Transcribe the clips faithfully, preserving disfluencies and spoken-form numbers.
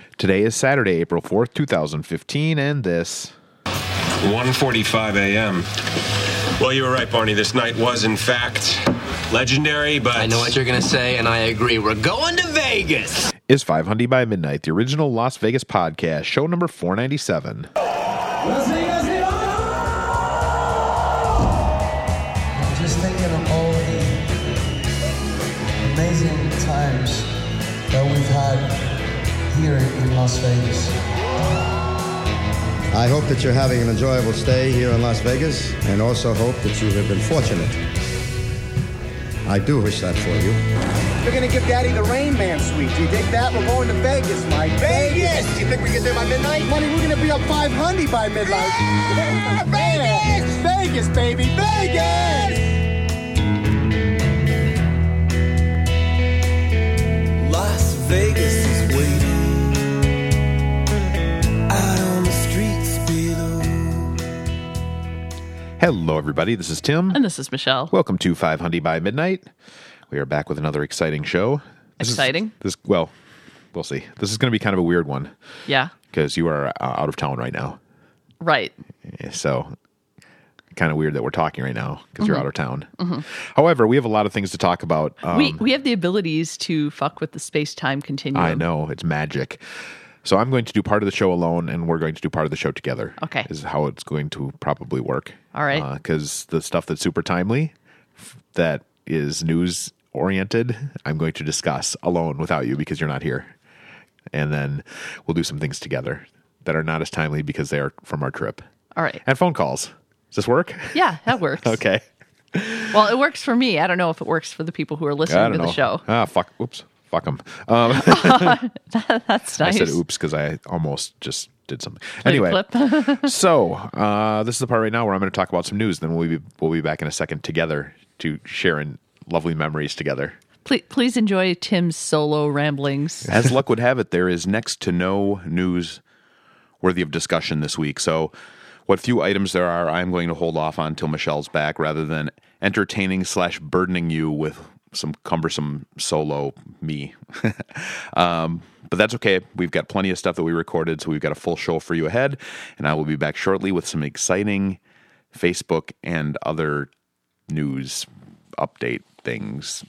Today is Saturday, April fourth, twenty fifteen, and this... one forty-five a.m. Well, you were right, Barney. This night was, in fact, legendary, but... I know what you're going to say, and I agree. We're going to Vegas! Is five hundred by Midnight, the original Las Vegas podcast, show number four ninety-seven. I'm just thinking of all the amazing times that we've had here in Las Vegas. I hope that you're having an enjoyable stay here in Las Vegas, and also hope that you have been fortunate. I do wish that for you. We're gonna give Daddy the Rain Man suite. Do you dig that? We're going to Vegas, Mike. Vegas! You think we get there by midnight? Money, we're gonna be up five hundred by midnight. Yeah, Vegas! Vegas, baby, Vegas! Las Vegas is waiting out on the streets below. Hello, everybody. This is Tim. And this is Michelle. Welcome to five hundred by Midnight. We are back with another exciting show. This Exciting? Is, this Well, we'll see. This is going to be kind of a weird one. Yeah. Because you are uh, out of town right now. Right. So, kind of weird that we're talking right now because Mm-hmm. you're out of town. Mm-hmm. However, we have a lot of things to talk about. Um, we we have the abilities to fuck with the space-time continuum. I know. It's magic. So I'm going to do part of the show alone, and we're going to do part of the show together. Okay. Is how it's going to probably work. All right. Because uh, the stuff that's super timely, f- that is news-oriented, I'm going to discuss alone without you because you're not here. And then we'll do some things together that are not as timely because they are from our trip. All right. And phone calls. Does this work? Yeah, that works. Okay. Well, it works for me. I don't know if it works for the people who are I listening don't to know. the show. Ah, fuck. Oops. Fuck them. Um, That's nice. I said oops because I almost just did something. Played a Anyway, clip. so uh, this is the part right now where I'm going to talk about some news. Then we'll be we'll be back in a second together to share in lovely memories together. please, please enjoy Tim's solo ramblings. As luck would have it, there is next to no news worthy of discussion this week. So what few items there are, I'm going to hold off on until Michelle's back rather than entertaining slash burdening you with some cumbersome solo me. um, but that's okay. We've got plenty of stuff that we recorded, so we've got a full show for you ahead. And I will be back shortly with some exciting Facebook and other news update things.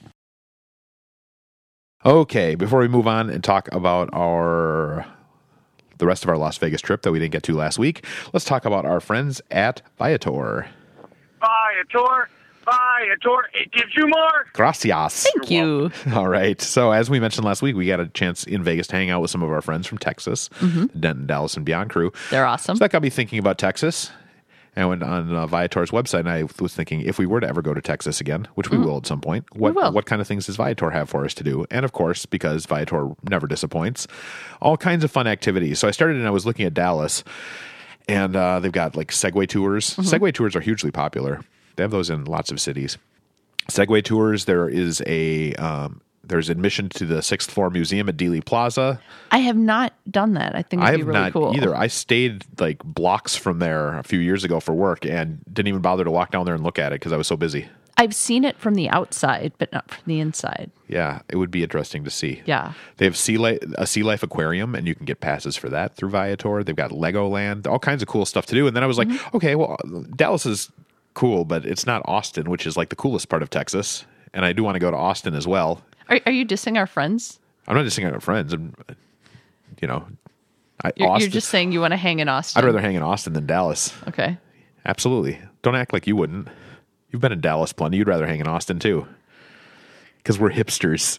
Okay, before we move on and talk about our the rest of our Las Vegas trip that we didn't get to last week, let's talk about our friends at Viator. Viator, Viator, it gives you more. Gracias. Thank you. All right. So as we mentioned last week, we got a chance in Vegas to hang out with some of our friends from Texas, Mm-hmm. the Denton, Dallas, and Beyond crew. They're awesome. So that got me thinking about Texas. And I went on uh, Viator's website, and I was thinking, if we were to ever go to Texas again, which we will at some point, what will. what kind of things does Viator have for us to do? And of course, because Viator never disappoints, all kinds of fun activities. So I started and I was looking at Dallas, and uh, they've got like Segway tours. Mm-hmm. Segway tours are hugely popular. They have those in lots of cities. Segway tours, there is a um, there's admission to the sixth floor museum at Dealey Plaza. I have not done that. I think I it'd have be really not cool. either. I stayed like blocks from there a few years ago for work and didn't even bother to walk down there and look at it because I was so busy. I've seen it from the outside, but not from the inside. Yeah, it would be interesting to see. Yeah. They have sea life, a sea life aquarium, and you can get passes for that through Viator. They've got Legoland, all kinds of cool stuff to do. And then I was like, Mm-hmm. okay, well, Dallas is cool, but it's not Austin, which is like the coolest part of Texas. And I do want to go to Austin as well. Are, are you dissing our friends? I'm not just saying our friends. I'm, you know, I, You're, Austin, you're just saying you want to hang in Austin. I'd rather hang in Austin than Dallas. Okay. Absolutely. Don't act like you wouldn't. You've been in Dallas plenty. You'd rather hang in Austin too. Because we're hipsters.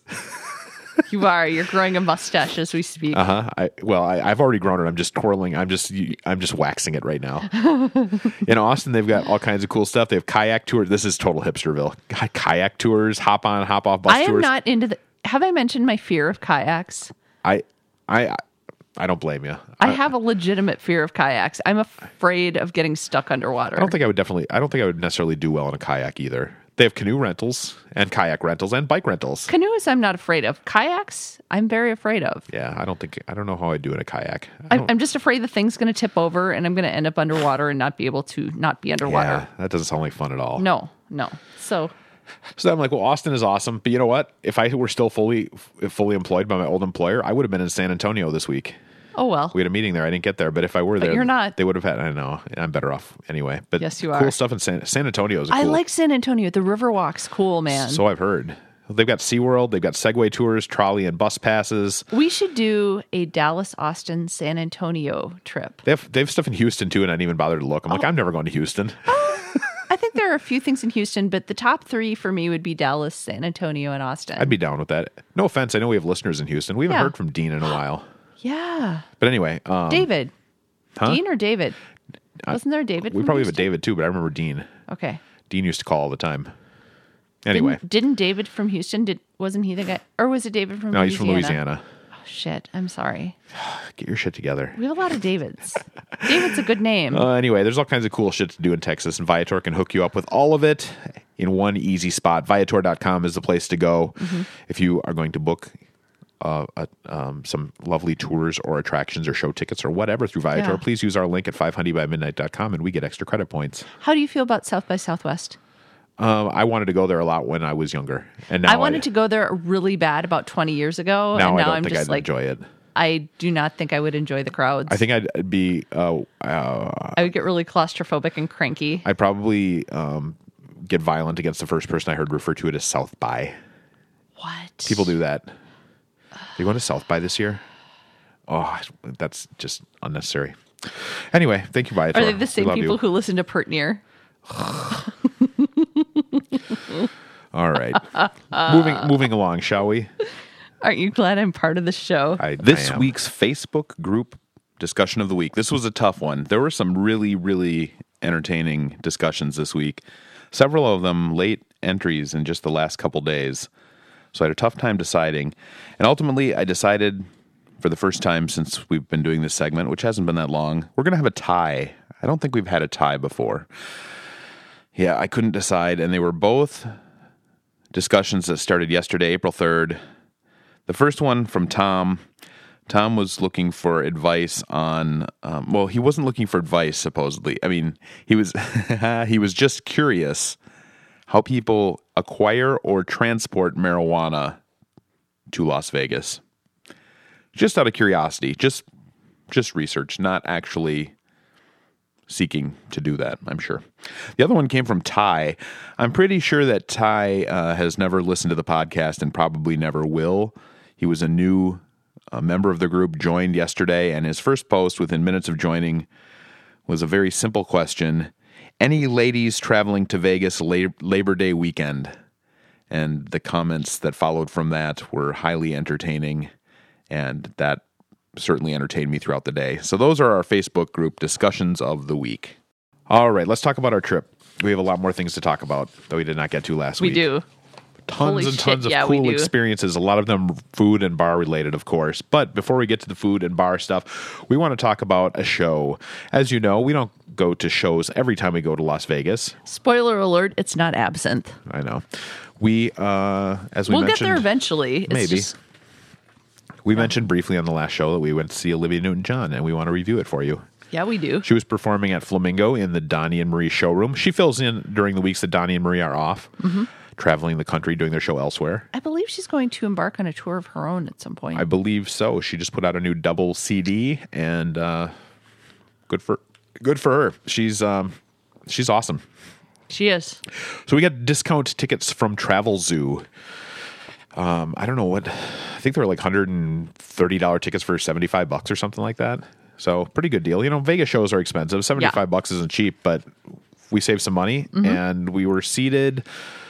You are. You're growing a mustache as we speak. Uh huh. I well, I, I've already grown it. I'm just twirling. I'm just I'm just waxing it right now. In Austin, they've got all kinds of cool stuff. They have kayak tours. This is total hipsterville. Kayak tours, hop on, hop off bus I am tours. not into the. Have I mentioned my fear of kayaks? I I I don't blame you. I have a legitimate fear of kayaks. I'm afraid of getting stuck underwater. I don't think I would definitely. I don't think I would necessarily do well in a kayak either. They have canoe rentals and kayak rentals and bike rentals. Canoes, I'm not afraid of. Kayaks, I'm very afraid of. Yeah, I don't think I don't know how I'd do in a kayak. I I'm, don't- I'm just afraid the thing's going to tip over and I'm going to end up underwater and not be able to not be underwater. yeah, that doesn't sound like fun at all. No, no. So So I'm like, well, Austin is awesome, but you know what? If I were still fully fully employed by my old employer, I would have been in San Antonio this week. Oh, well. We had a meeting there. I didn't get there, but if I were there, you're not. They would have had. I know. I'm better off anyway. But Yes, you cool are. stuff in San, San Antonio. Is a I cool, like San Antonio. The Riverwalk's cool, man. So I've heard. They've got SeaWorld. They've got Segway tours, trolley and bus passes. We should do a Dallas, Austin, San Antonio trip. They have they have stuff in Houston too, and I didn't even bother to look. I'm like, Oh. I'm never going to Houston. I think there are a few things in Houston, but the top three for me would be Dallas, San Antonio, and Austin. I'd be down with that. No offense. I know we have listeners in Houston. We haven't Yeah. heard from Dean in a while. Yeah. But anyway. Um, David. huh? Dean or David? Wasn't there a David? We from probably have a Houston? David too, but I remember Dean. Okay. Dean used to call all the time. Anyway. Didn't, didn't David from Houston, did wasn't he the guy? Or was it David from No, Louisiana? he's from Louisiana. Oh, shit. I'm sorry. Get your shit together. We have a lot of Davids. David's a good name. Uh, anyway, there's all kinds of cool shit to do in Texas, and Viator can hook you up with all of it in one easy spot. Viator dot com is the place to go Mhm. if you are going to book uh, uh, um, some lovely tours or attractions or show tickets or whatever through Viator. Yeah. Please use our link at five hundred by midnight dot com, and we get extra credit points. How do you feel about South by Southwest? Um, I wanted to go there a lot when I was younger, and now I wanted to go there really bad about twenty years ago. Now and now I don't I'm think just I'd like, enjoy it. I do not think I would enjoy the crowds. I think I'd be. Uh, uh, I would get really claustrophobic and cranky. I'd probably um, get violent against the first person I heard refer to it as South by. What? People do that. Are you going to South by this year? Oh, that's just unnecessary. Anyway, thank you, Viator. Are they the We same love people you. who listen to Pert Near? All right. moving moving along, shall we? Aren't you glad I'm part of the show? I, This I am. week's Facebook group discussion of the week. This was a tough one. There were some really, really entertaining discussions this week. Several of them late entries in just the last couple days. So I had a tough time deciding. And ultimately, I decided for the first time since we've been doing this segment, which hasn't been that long, we're going to have a tie. I don't think we've had a tie before. Yeah, I couldn't decide. And they were both discussions that started yesterday, April third. The first one from Tom. Tom was looking for advice on, um, well, he wasn't looking for advice, supposedly. I mean, he was he was just curious how people acquire or transport marijuana to Las Vegas. Just out of curiosity, just just research, not actually seeking to do that, I'm sure. The other one came from Ty. I'm pretty sure that Ty uh, has never listened to the podcast and probably never will. He was a new uh, member of the group, joined yesterday, and his first post within minutes of joining was a very simple question. Any ladies traveling to Vegas La- Labor Day weekend? And the comments that followed from that were highly entertaining, and that certainly entertained me throughout the day. So those are our Facebook group discussions of the week. All right, let's talk about our trip. We have a lot more things to talk about, though we did not get to last We week. do. Tons Holy and tons shit, of yeah, we cool do. experiences, a lot of them food and bar related, of course. But before we get to the food and bar stuff, we want to talk about a show. As you know, we don't go to shows every time we go to Las Vegas. Spoiler alert, it's not Absinthe. I know. We, uh, as we we'll mentioned, get there eventually. It's maybe. just- we mentioned briefly on the last show that we went to see Olivia Newton-John, and we want to review it for you. yeah, we do. She was performing at Flamingo in the Donnie and Marie showroom. She fills in during the weeks that Donnie and Marie are off, Mhm. traveling the country, doing their show elsewhere. I believe she's going to embark on a tour of her own at some point. I believe so. She just put out a new double C D, and uh, good for good for her. She's um, she's awesome. She is. So we got discount tickets from Travel Zoo. Um, I don't know what. I think they were like one hundred thirty dollars tickets for seventy-five bucks or something like that. So pretty good deal. You know, Vegas shows are expensive. seventy-five Yeah. bucks isn't cheap, but we saved some money, Mhm. and we were seated.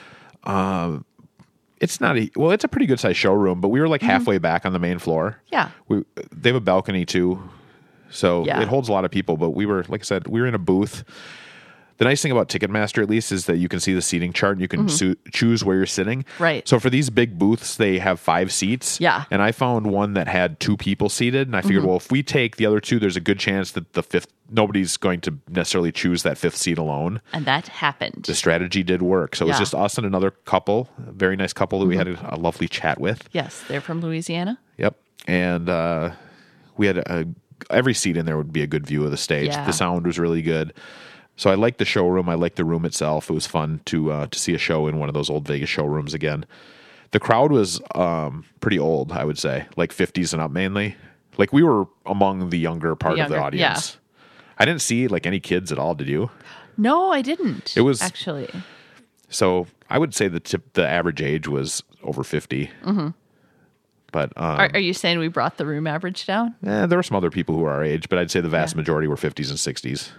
Um, it's not a well. It's a pretty good sized showroom, but we were like Mhm. halfway back on the main floor. Yeah. We they have a balcony too, so Yeah. it holds a lot of people. But we were, like I said, we were in a booth. The nice thing about Ticketmaster, at least, is that you can see the seating chart and you can Mhm. su- choose where you're sitting. Right. So for these big booths, they have five seats. Yeah. And I found one that had two people seated, and I figured, Mhm. well, if we take the other two, there's a good chance that the fifth, nobody's going to necessarily choose that fifth seat alone. And that happened. The strategy did work. So it was Yeah. just us and another couple, a very nice couple that we Mhm. had a, a lovely chat with. Yes, they're from Louisiana. Yep. And uh, we had a, every seat in there would be a good view of the stage. Yeah. The sound was really good. So I liked the showroom. I liked the room itself. It was fun to uh, to see a show in one of those old Vegas showrooms again. The crowd was um, pretty old, I would say, like fifties and up mainly. Like we were among the younger part The of the younger- audience. I didn't see like any kids at all. Did you? No, I didn't. It was- actually. So I would say the tip, the average age was over fifty. Mm-hmm. But um, Are, are you saying we brought the room average down? eh, there were some other people who were our age, but I'd say the vast majority were fifties and sixties.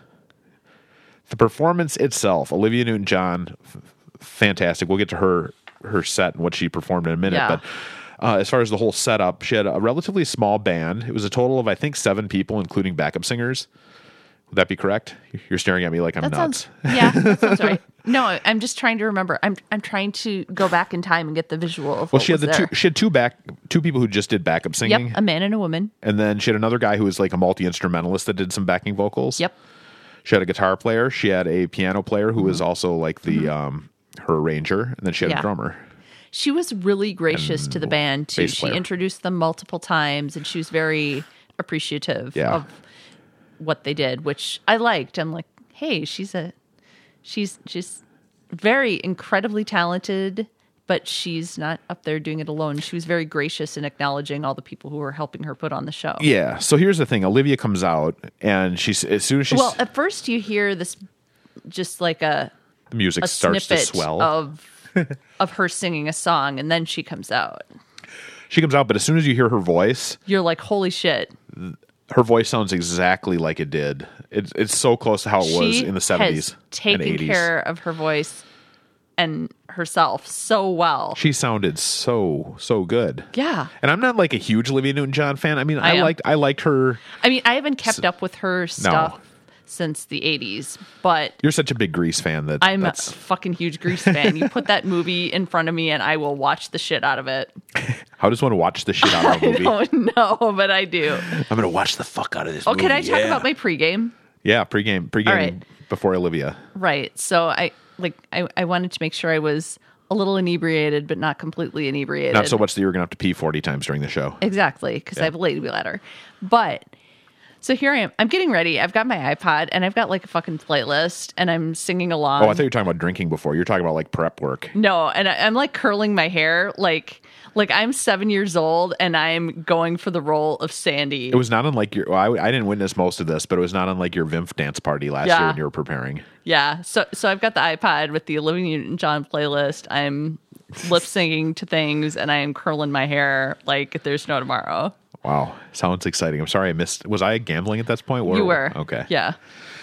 The performance itself, Olivia Newton-John, f- fantastic. We'll get to her her set and what she performed in a minute. Yeah. But uh, as far as the whole setup, she had a relatively small band. It was a total of, I think, seven people, including backup singers. Would that be correct? You're staring at me like I'm That nuts. sounds yeah, that sounds right. No, I'm just trying to remember. I'm I'm trying to go back in time and get the visual of Well, what she had was the there. two. She had two back, two people who just did backup singing. Yep, a man and a woman. And then she had another guy who was like a multi instrumentalist that did some backing vocals. Yep. She had a guitar player. She had a piano player who was also like the um, her arranger, and then she had Yeah. a drummer. She was really gracious to the band too. bass She player. introduced them multiple times, and she was very appreciative Yeah. of what they did, which I liked. I'm like, hey, she's a she's she's very incredibly talented, but she's not up there doing it alone. She was very gracious in acknowledging all the people who were helping her put on the show. Yeah. So here's the thing: Olivia comes out, and she's as soon as she's Well, at first you hear this, just like a the music a starts to snippet swell. of of her singing a song, and then she comes out. She comes out, but as soon as you hear her voice, You're like, holy shit! her voice sounds exactly like it did. It's it's so close to how it was She in the seventies has and taken eighties. care of her voice and herself so well. She sounded so so good. Yeah. And I'm not like a huge Olivia Newton-John fan. I mean, I, I am. liked I liked her. I mean, I haven't kept up with her stuff since the eighties, but You're such a big Grease fan that I'm that's, a fucking huge Grease fan. You put that movie in front of me and I will watch the shit out of it. how does one watch the shit out of a movie? I don't know, but I do. I'm gonna watch the fuck out of this Oh, movie. can I talk yeah. about my pregame? Yeah, pregame, pregame All right. before Olivia. Right. So I like I, I wanted to make sure I was a little inebriated, but not completely inebriated. Not so much that you're gonna have to pee forty times during the show. Exactly, because I have a lady bladder. But so here I am. I'm getting ready. I've got my iPod and I've got like a fucking playlist and I'm singing along. Oh, I thought you were talking about drinking before. You're talking about like prep work. No, and I, I'm like curling my hair like like I'm seven years old and I'm going for the role of Sandy. It was not unlike your. Well, I, I didn't witness most of this, but it was not unlike your V I M F dance party last Yeah. year when you were preparing. Yeah. So so I've got the iPod with the Olivia Newton-John playlist. I'm lip syncing to things and I am curling my hair like there's no tomorrow. Wow, sounds exciting. I'm sorry I missed. Was I gambling at this point? Where- You were. Okay. Yeah.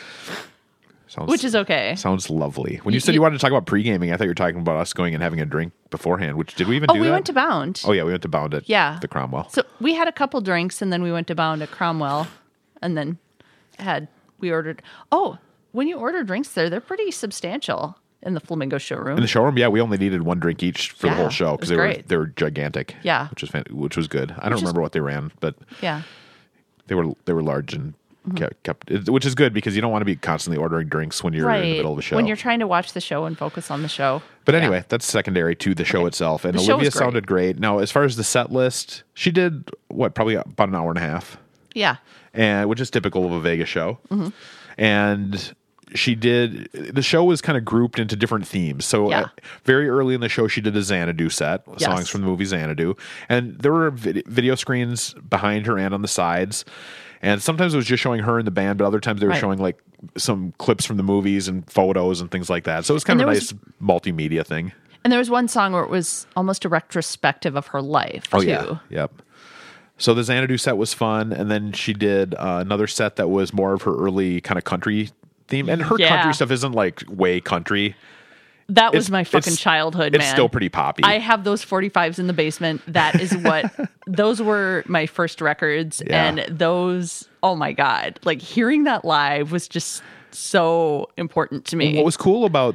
Sounds, Which is okay. Sounds lovely. When you You- said you you- wanted to talk about pre-gaming, I thought you were talking about us going and having a drink beforehand. Which did we even Oh, do we that? went to Bound. Oh yeah, we went to Bound at Yeah. the Cromwell. So we had a couple drinks and then we went to Bound at Cromwell and then had we ordered oh, when you order drinks there, they're pretty substantial in the Flamingo showroom. In the showroom, yeah, we only needed one drink each for the Yeah, whole show it because was they were great. they were gigantic. Yeah. which was fan- which was good. I don't Which is- remember what they ran, but yeah. they were they were large and Mm-hmm. kept, kept it, which is good because you don't want to be constantly ordering drinks when you're right. in the middle of the show. When you're trying to watch the show and focus on the show. But Yeah. anyway, that's secondary to the show itself. And The show Olivia was great. sounded great. Now, as far as the set list, she did what probably about an hour and a half. Yeah. And which is typical of a Vegas show. Mhm. And she did the show was kind of grouped into different themes. So Yeah. uh, very early in the show, she did a Xanadu set, Yes. songs from the movie Xanadu, and there were vid- video screens behind her and on the sides. And sometimes it was just showing her and the band, but other times they were Right. showing like some clips from the movies and photos and things like that. So it was kind And of a there nice multimedia thing. And there was one song where it was almost a retrospective of her life Oh too. yeah, yep. So the Xanadu set was fun, and then she did uh, another set that was more of her early kind of country theme. And her Yeah. country stuff isn't like way country. That was It's- my fucking it's- childhood, it's man. still pretty poppy. I have those forty-fives in the basement. That is what those were my first records. Yeah. And those, oh my God. Like hearing that live was just so important to me. What was cool about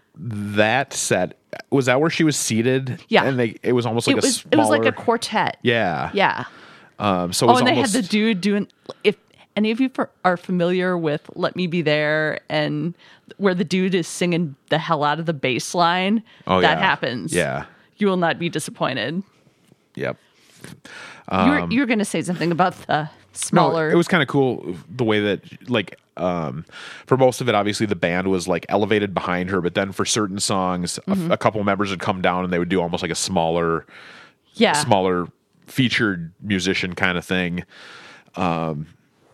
that set was that where she was seated. Yeah. and they it was almost like it a was smaller, it was like a quartet. yeah, Yeah. Um, so it Oh, was and they almost, had the dude doing. If any of you for, are familiar with "Let Me Be There" and where the dude is singing the hell out of the bass line, Oh, that yeah. happens. Yeah. You will not be disappointed. Yep. you were, you were going to say something about the smaller. No, it was kind of cool the way that, like, um, for most of it, obviously the band was like elevated behind her, but then for certain songs, Mhm. a, a couple members would come down and they would do almost like a smaller, Yeah. smaller featured musician kind of thing. Um,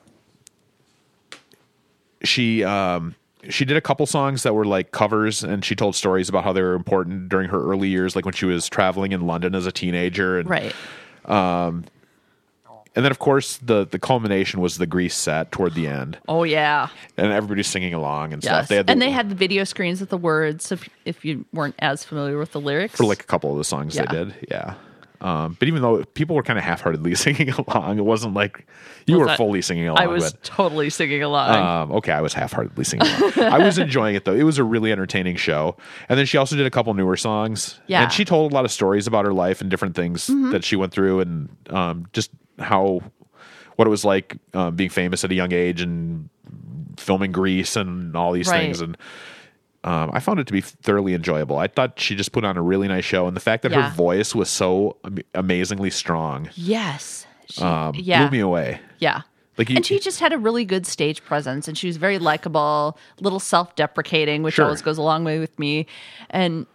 she um, she did a couple songs that were like covers, and she told stories about how they were important during her early years, like when she was traveling in London as a teenager. And, right. Um, and then, of course, the, the culmination was the Grease set toward the end. Oh, yeah. And everybody's singing along and Yes. stuff. They had the, and they had the video screens with the words, so if, if you weren't as familiar with the lyrics. for like a couple of the songs Yeah. they did. Yeah. Um, but even though people were kind of half-heartedly singing along, it wasn't like you Was were that- fully singing along. I was but, totally singing along. um, okay, I was half-heartedly singing along. I was enjoying it, though. It was a really entertaining show. And then she also did a couple newer songs. Yeah. And she told a lot of stories about her life and different things Mhm. that she went through, and um, just how, what it was like um, being famous at a young age and filming Grease and all these Right. things. And Um, I found it to be thoroughly enjoyable. I thought she just put on a really nice show, and the fact that Yeah. her voice was so am- amazingly strong, yes. She- um, yeah. blew me away. Yeah. Like you, and she just had a really good stage presence, and she was very likable, little self-deprecating, which Sure. always goes a long way with me. And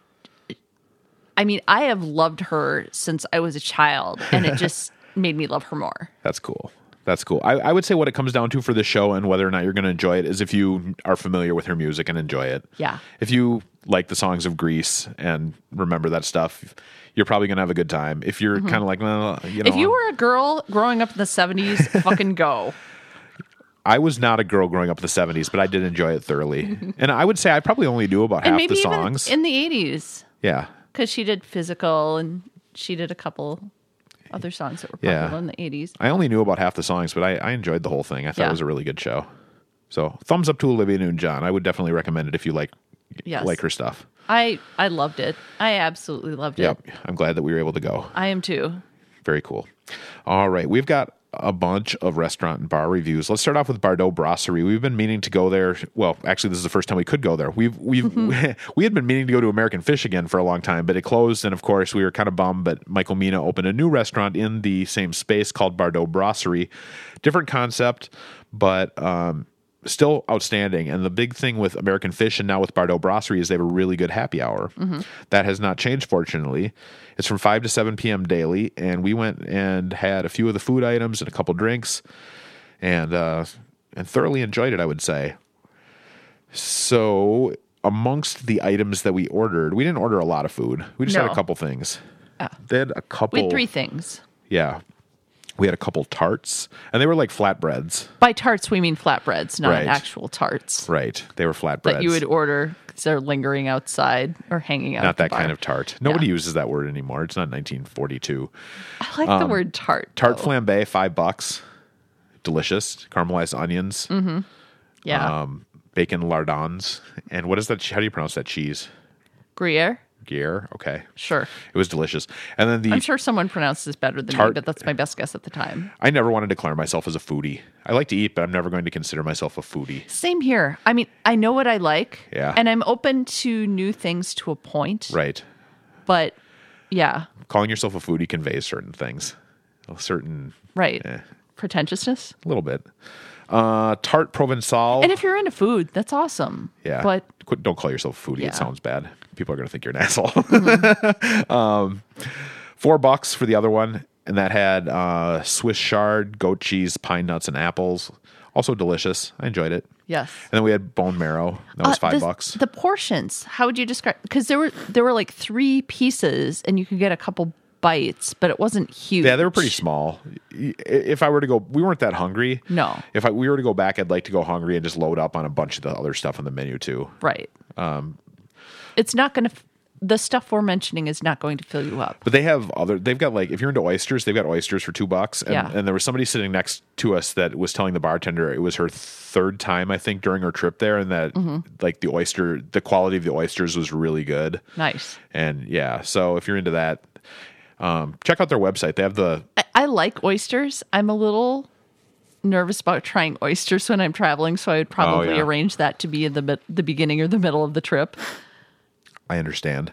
I mean, I have loved her since I was a child, and it just made me love her more. That's cool. That's cool. I, I would say what it comes down to for the show and whether or not you're going to enjoy it is if you are familiar with her music and enjoy it. Yeah. If you like the songs of Grease and remember that stuff, you're probably going to have a good time. If you're Mhm. kind of like, well, you know, If you were a girl growing up in the seventies, fucking go. I was not a girl growing up in the seventies, but I did enjoy it thoroughly. And I would say I probably only knew about And half maybe the even songs. in the eighties, yeah. because she did Physical, and she did a couple other songs that were popular Yeah. in the eighties. I only knew about half the songs, but I, I enjoyed the whole thing. I thought Yeah. it was a really good show. So thumbs up to Olivia Newton-John. I would definitely recommend it if you like Yes. like her stuff. I, I loved it. I absolutely loved it. Yep. I'm glad that we were able to go. I am too. Very cool. All right. We've got a bunch of restaurant and bar reviews. Let's start off with Bardot Brasserie. We've been meaning to go there. Well, actually, this is the first time we could go there. We've we've we had been meaning to go to American Fish again for a long time, but it closed. And of course, we were kind of bummed. But Michael Mina opened a new restaurant in the same space called Bardot Brasserie. Different concept, but um, still outstanding. And the big thing with American Fish and now with Bardot Brasserie is they have a really good happy hour. Mhm. That has not changed, fortunately. It's from five to seven p.m. daily, and we went and had a few of the food items and a couple drinks, and uh, and thoroughly enjoyed it, I would say. So amongst the items that we ordered, we didn't order a lot of food. We just had No. a couple things. Ah. They had a couple. We had three things. Yeah. We had a couple tarts, and they were like flatbreads. By tarts, we mean flatbreads, not Right. actual tarts Right. They were flatbreads. that you would order because they're lingering outside or hanging out. Not at the that bar. kind of tart. Nobody uses that word anymore. It's not nineteen forty-two. I like the Um, word tart. Tart though. flambe, five bucks. Delicious. Caramelized onions. Mm-hmm. Yeah. Um, bacon lardons. And what is that? How do you pronounce that cheese? Gruyere. Gruyere. Okay. Sure. It was delicious. And then the I'm sure someone pronounced this better than me, tart- but that's my best guess at the time. I never want to declare myself as a foodie. I like to eat, but I'm never going to consider myself a foodie. Same here. I mean, I know what I like. Yeah. And I'm open to new things to a point. Right. But yeah, Calling yourself a foodie conveys certain things. A certain right. eh, Pretentiousness. a little bit. Uh, tart Provençal. And if you're into food, that's awesome. Yeah. But Quit, don't call yourself a foodie. Yeah. It sounds bad. People are going to think you're an asshole. Mm-hmm. um, four bucks for the other one. And that had uh, Swiss chard, goat cheese, pine nuts, and apples. Also delicious. I enjoyed it. yes. And then we had bone marrow. That was Uh, five the, bucks. The portions, how would you describe? Because there were there were like three pieces, and you could get a couple bites, but it wasn't huge. Yeah, they were pretty small. If I were to go, we weren't that hungry. No. If I, we were to go back, I'd like to go hungry and just load up on a bunch of the other stuff on the menu too. Right. Um, It's not going to. The stuff we're mentioning is not going to fill you up. But they have other. They've got like if you're into oysters, they've got oysters for two bucks. And, Yeah. and there was somebody sitting next to us that was telling the bartender it was her third time I think during her trip there, and that Mhm. like the oyster, the quality of the oysters was really good. Nice. And yeah, so if you're into that, um, check out their website. They have the I, I like oysters. I'm a little nervous about trying oysters when I'm traveling, so I would probably Oh, yeah. arrange that to be in the mid- the beginning or the middle of the trip. I understand.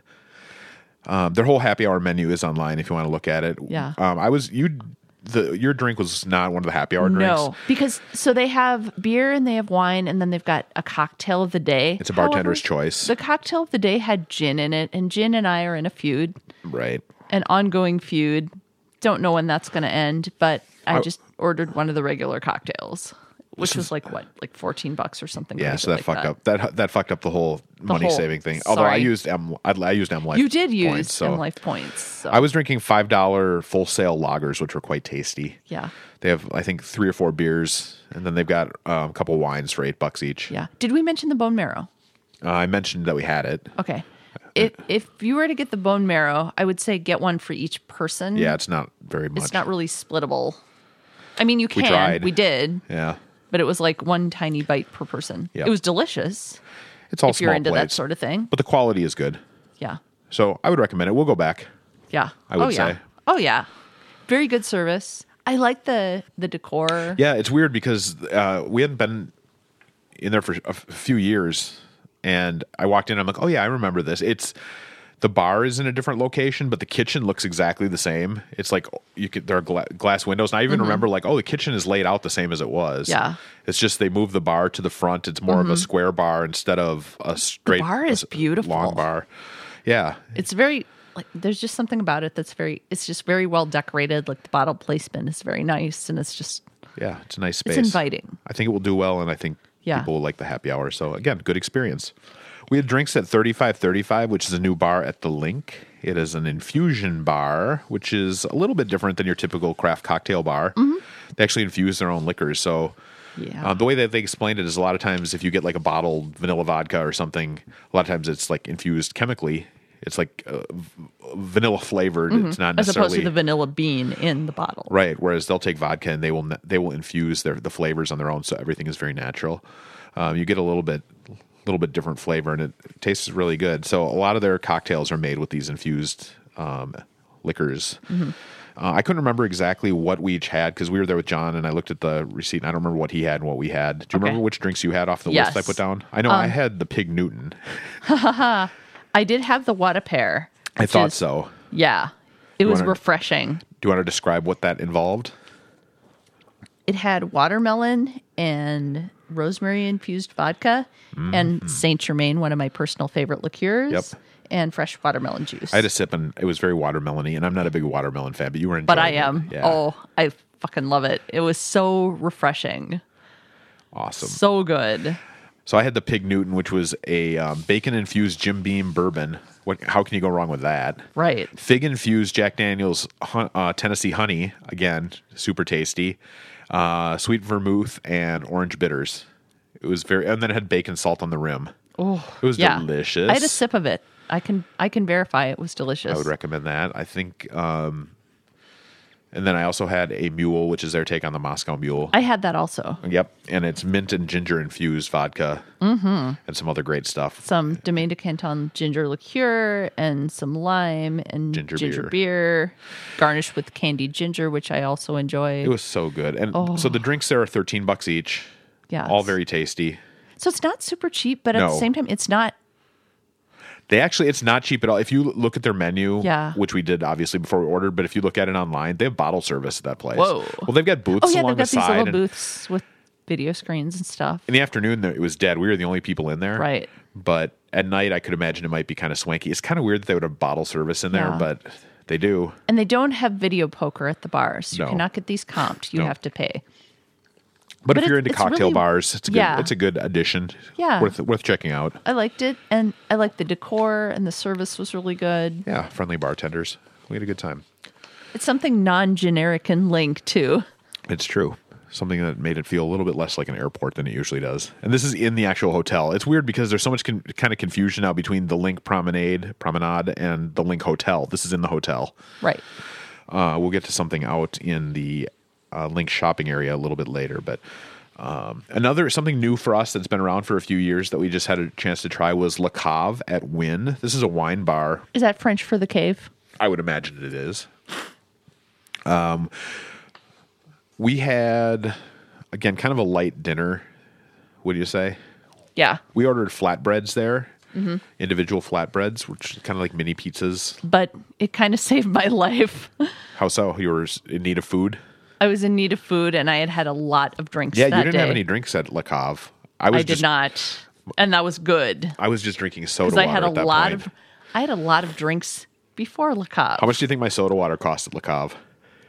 Um, their whole happy hour menu is online if you want to look at it. Yeah. Um, I was you. The your drink was not one of the happy hour drinks. No, because so they have beer and they have wine, and then they've got a cocktail of the day. It's a bartender's However, choice. The cocktail of the day had gin in it, and Gin and I are in a feud, Right. an ongoing feud, don't know when that's going to end, but I I- just ordered one of the regular cocktails, which was like what, like fourteen bucks or something. Yeah, crazy so that like fucked that. up that that fucked up the whole money whole- saving thing. Although I sorry. used M, I, I used M Life. You did use points, so M Life points. So. I was drinking five dollar full sale lagers, which were quite tasty. Yeah. They have, I think, three or four beers, and then they've got um, a couple wines for eight bucks each. Yeah. Did we mention the bone marrow? Uh, I mentioned that we had it. Okay. If if you were to get the bone marrow, I would say get one for each person. Yeah, it's not very much. It's not really splittable. I mean, you We can. tried. We did. Yeah, But it was like one tiny bite per person. Yep. It was delicious. it's all if you're small into that plates, sort of thing. but the quality is good. Yeah. So I would recommend it. We'll go back. Yeah. I would oh, yeah. say. Oh yeah. Very good service. I like the the decor. Yeah, it's weird because uh, we hadn't been in there for a f- few years, and I walked in. I'm like, oh yeah, I remember this. It's the bar is in a different location, but the kitchen looks exactly the same. It's like you could there are gla- glass windows, and I even remember like, oh, the kitchen is laid out the same as it was. Yeah. It's just they moved the bar to the front. It's more of a square bar instead of a straight. bar is a s- beautiful. Long bar. Yeah, It's very like there's just something about it that's very it's just very well decorated. Like the bottle placement is very nice and it's just yeah, it's a nice space. it's inviting. I think it will do well, and I think Yeah. people will like the happy hour. So again, good experience. We had drinks at thirty-five thirty-five, which is a new bar at the Link. It is an infusion bar, which is a little bit different than your typical craft cocktail bar. Mm-hmm. They actually infuse their own liquors. So Yeah. uh, the way that they explained it is a lot of times if you get like a bottled vanilla vodka or something, a lot of times it's like infused chemically. It's like uh, v- vanilla flavored. It's not Mm-hmm. As necessarily opposed to the vanilla bean in the bottle. right. Whereas they'll take vodka and they will ne- they will infuse their the flavors on their own, so everything is very natural. Um, you get a little bit little bit different flavor, and it tastes really good. So a lot of their cocktails are made with these infused um, liquors. Mm-hmm. Uh, I couldn't remember exactly what we each had because we were there with John, and I looked at the receipt, and I don't remember what he had and what we had. Do you Okay. remember which drinks you had off the Yes. list I put down? I know I had the Pig Newton. I did have the Wada pear. I which thought is- so. Yeah. It was wanna- refreshing. Do you want to describe what that involved? It had watermelon and rosemary infused vodka and Saint Germain, one of my personal favorite liqueurs. Yep. And fresh watermelon juice. I had a sip, and it was very watermelony, and I'm not a big watermelon fan, but you were enjoying but I it. am. Yeah. Oh, I fucking love it. It was so refreshing. Awesome. So good. So I had the Pig Newton, which was a um, bacon-infused Jim Beam bourbon. What? How can you go wrong with that? Right. Fig-infused Jack Daniel's hun- uh, Tennessee Honey. Again, super tasty. Uh, sweet vermouth and orange bitters. It was very, and then it had bacon salt on the rim. Oh, It was yeah. delicious. I had a sip of it. I can I can verify it was delicious. I would recommend that. I think, um, and then I also had a Mule, which is their take on the Moscow Mule. I had that also. Yep, and it's mint and ginger infused vodka mm-hmm. and some other great stuff. Some Domaine de Canton ginger liqueur and some lime and Ginger ginger, beer. beer. garnished with candied ginger, which I also enjoy. It was so good, and so the drinks there are thirteen bucks each. Yeah, all it's- very tasty. So it's not super cheap, but at No. the same time, it's not. They actually, it's not cheap at all. If you look at their menu, Yeah. which we did obviously before we ordered, but if you look at it online, they have bottle service at that place. Whoa. Well, they've got booths Oh yeah, along they've got the these side. little and booths with video screens and stuff. in the afternoon, there- it was dead. We were the only people in there. Right. But at night, I could imagine it might be kind of swanky. It's kind of weird that they would have bottle service in there, Yeah. but they do. And they don't have video poker at the bars. You No. cannot get these comped. You No. have to pay. But, But if you're it's- into it's cocktail really- bars, it's a good, yeah. it's a good addition. Yeah. Worth, worth checking out. I liked it, and I liked the decor, and the service was really good. Yeah. Friendly bartenders. We had a good time. It's something non-generic and Link too. It's true. Something that made it feel a little bit less like an airport than it usually does. And this is in the actual hotel. It's weird because there's so much con- kind of confusion now between the Link Promenade, Promenade, and the Link Hotel. This is in the hotel. Right. Uh, we'll get to something out in the uh, Link shopping area a little bit later. But um, another something new for us that's been around for a few years that we just had a chance to try was Le Cave at Wynn. This is a wine bar. Is that French for the cave? I would imagine it is. Um, we had, again, kind of a light dinner. What do you say? Yeah. We ordered flatbreads there, Mm-hmm. individual flatbreads, which are kind of like mini pizzas. But it kind of saved my life. How so? You were in need of food? I was in need of food, and I had had a lot of drinks Yeah, that you didn't day. have any drinks at Le Cave. I was I did just, not, and that was good I was just drinking soda because water I had a at that lot point. of, I had a lot of drinks before Le Cave. How much do you think my soda water cost at Le Cave?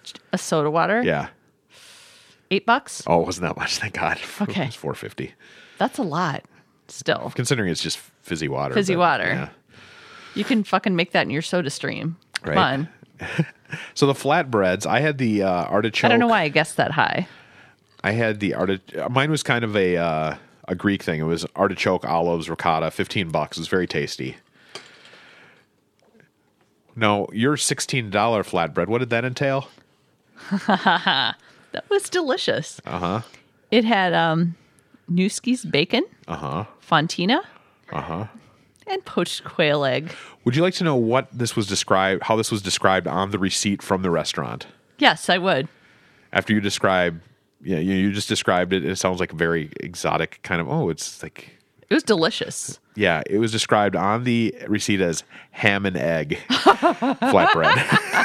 A soda water? Yeah. Eight bucks? Oh, it wasn't that much. Thank God. Okay. It was four fifty. That's a lot. Still. Considering it's just fizzy water. Fizzy but, water. Yeah. You can fucking make that in your soda stream. Come Right. on. So the flatbreads, I had the uh, artichoke. I don't know why I guessed that high. I had the artichoke. Mine was kind of a uh, a Greek thing. It was artichoke, olives, ricotta, fifteen bucks. It was very tasty. No, your sixteen dollar flatbread, what did that entail? That was delicious. Uh-huh. It had um, Newski's bacon, Uh-huh. fontina, Uh-huh. and poached quail egg. Would you like to know what this was described, how this was described on the receipt from the restaurant? Yes, I would. After you describe, yeah, you, you just described it. It sounds like a very exotic kind of, oh, it's like, It was delicious. yeah, it was described on the receipt as ham and egg flatbread.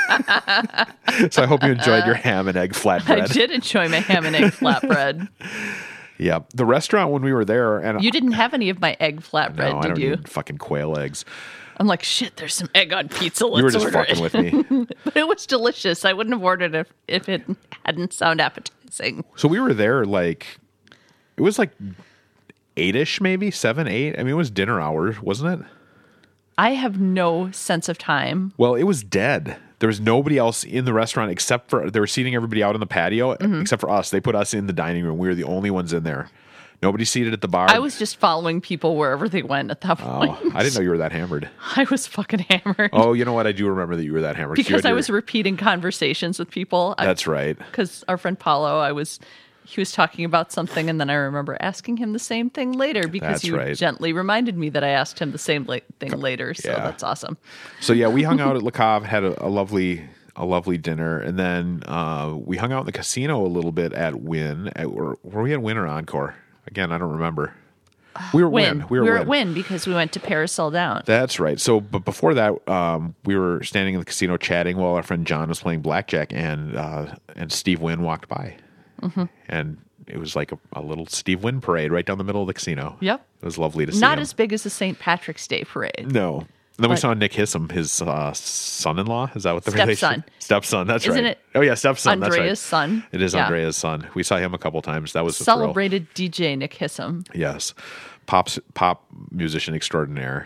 So I hope you enjoyed your ham and egg flatbread. I did enjoy my ham and egg flatbread. Yeah, the restaurant when we were there, and You didn't have any of my egg flatbread, no, I did don't you? need fucking quail eggs. I'm like, shit, there's some egg on pizza. Let's You were just order fucking it. with me. But it was delicious. I wouldn't have ordered it if, if it hadn't sound appetizing. So we were there like, it was like eight-ish maybe, seven, eight. I mean, it was dinner hour, wasn't it? I have no sense of time. Well, it was dead. There was nobody else in the restaurant except for, they were seating everybody out on the patio, Mm-hmm. except for us. They put us in the dining room. We were the only ones in there. Nobody seated at the bar. I was just following people wherever they went at that point. Oh, I didn't know you were that hammered. I was fucking hammered. Oh, you know what? I do remember that you were that hammered. You because had I your- was repeating conversations with people. That's right. Because our friend Paulo, I was, he was talking about something, and then I remember asking him the same thing later because That's he right. gently reminded me that I asked him the same la- thing later. So Yeah. that's awesome. So yeah, we hung out at Le Cave, had a, a lovely, a lovely dinner, and then uh, we hung out in the casino a little bit at Wynn. At, were, were we at Wynn or Encore? Again, I don't remember. We were Win. Wynn. We were, we were Wynn. at Win because we went to Parasol Down. That's right. So, but before that, um, we were standing in the casino chatting while our friend John was playing blackjack, and uh, and Steve Wynn walked by, Mm-hmm. and it was like a, a little Steve Wynn parade right down the middle of the casino. Yep. It was lovely to see. Not him. as big as the Saint Patrick's Day parade. No. And then we But- saw Nick Hissam, his uh, son-in-law. Is that what the Stepson. relation? Stepson. That's Isn't right. it Oh yeah, stepson. That's right. Andrea's son? It is Yeah. Andrea's son. We saw him a couple times. That was a thrill. Celebrated D J Nick Hissam. Yes, pop pop musician extraordinaire.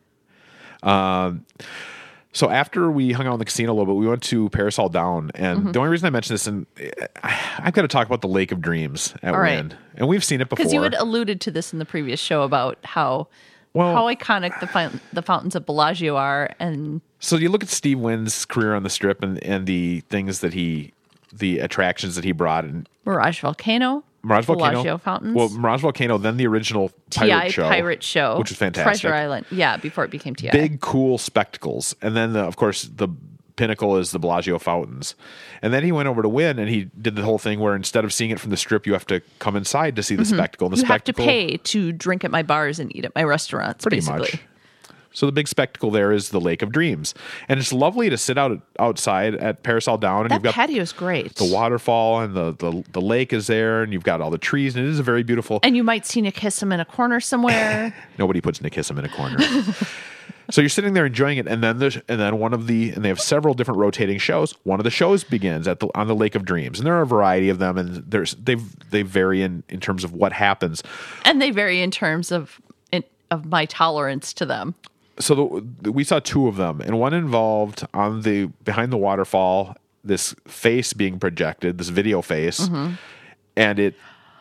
Um, so after we hung out in the casino a little bit, we went to Parasol Down, and Mm-hmm. the only reason I mentioned this, and I've got to talk about the Lake of Dreams at All right. Wynn, and we've seen it before. Because you had alluded to this in the previous show about how Well- how iconic the fountain, the fountains of Bellagio are, and So you look at Steve Wynn's career on the Strip, and and the things that he, the attractions that he brought, and Mirage Volcano, Mirage Volcano, Bellagio fountains, Well, Mirage Volcano, then the original T I pirate show, Pirate Show, which was fantastic. Treasure Island, yeah, before it became T I. Big, cool spectacles, and then the, of course the pinnacle is the Bellagio fountains. And then he went over to Wynn, and he did the whole thing where instead of seeing it from the Strip, you have to come inside to see the spectacle. And the Mm-hmm. You have to spectacle, pay to drink at my bars and eat at my restaurants, pretty basically. much. So the big spectacle there is the Lake of Dreams, and it's lovely to sit out outside at Parasol Down, and That you've got patio's great. the waterfall, and the, the the lake is there, and you've got all the trees, and it is a very beautiful. And you might see Nick Hissam in a corner somewhere. Nobody puts Nick Hissam in a corner. So you're sitting there enjoying it, and then there's and then one of the and they have several different rotating shows. One of the shows begins at the on the Lake of Dreams, and there are a variety of them, and there's they they vary in, in terms of what happens. And they vary in terms of in, of my tolerance to them. So the, the, we saw two of them, and one involved on the behind the waterfall this face being projected, this video face, Mm-hmm. and it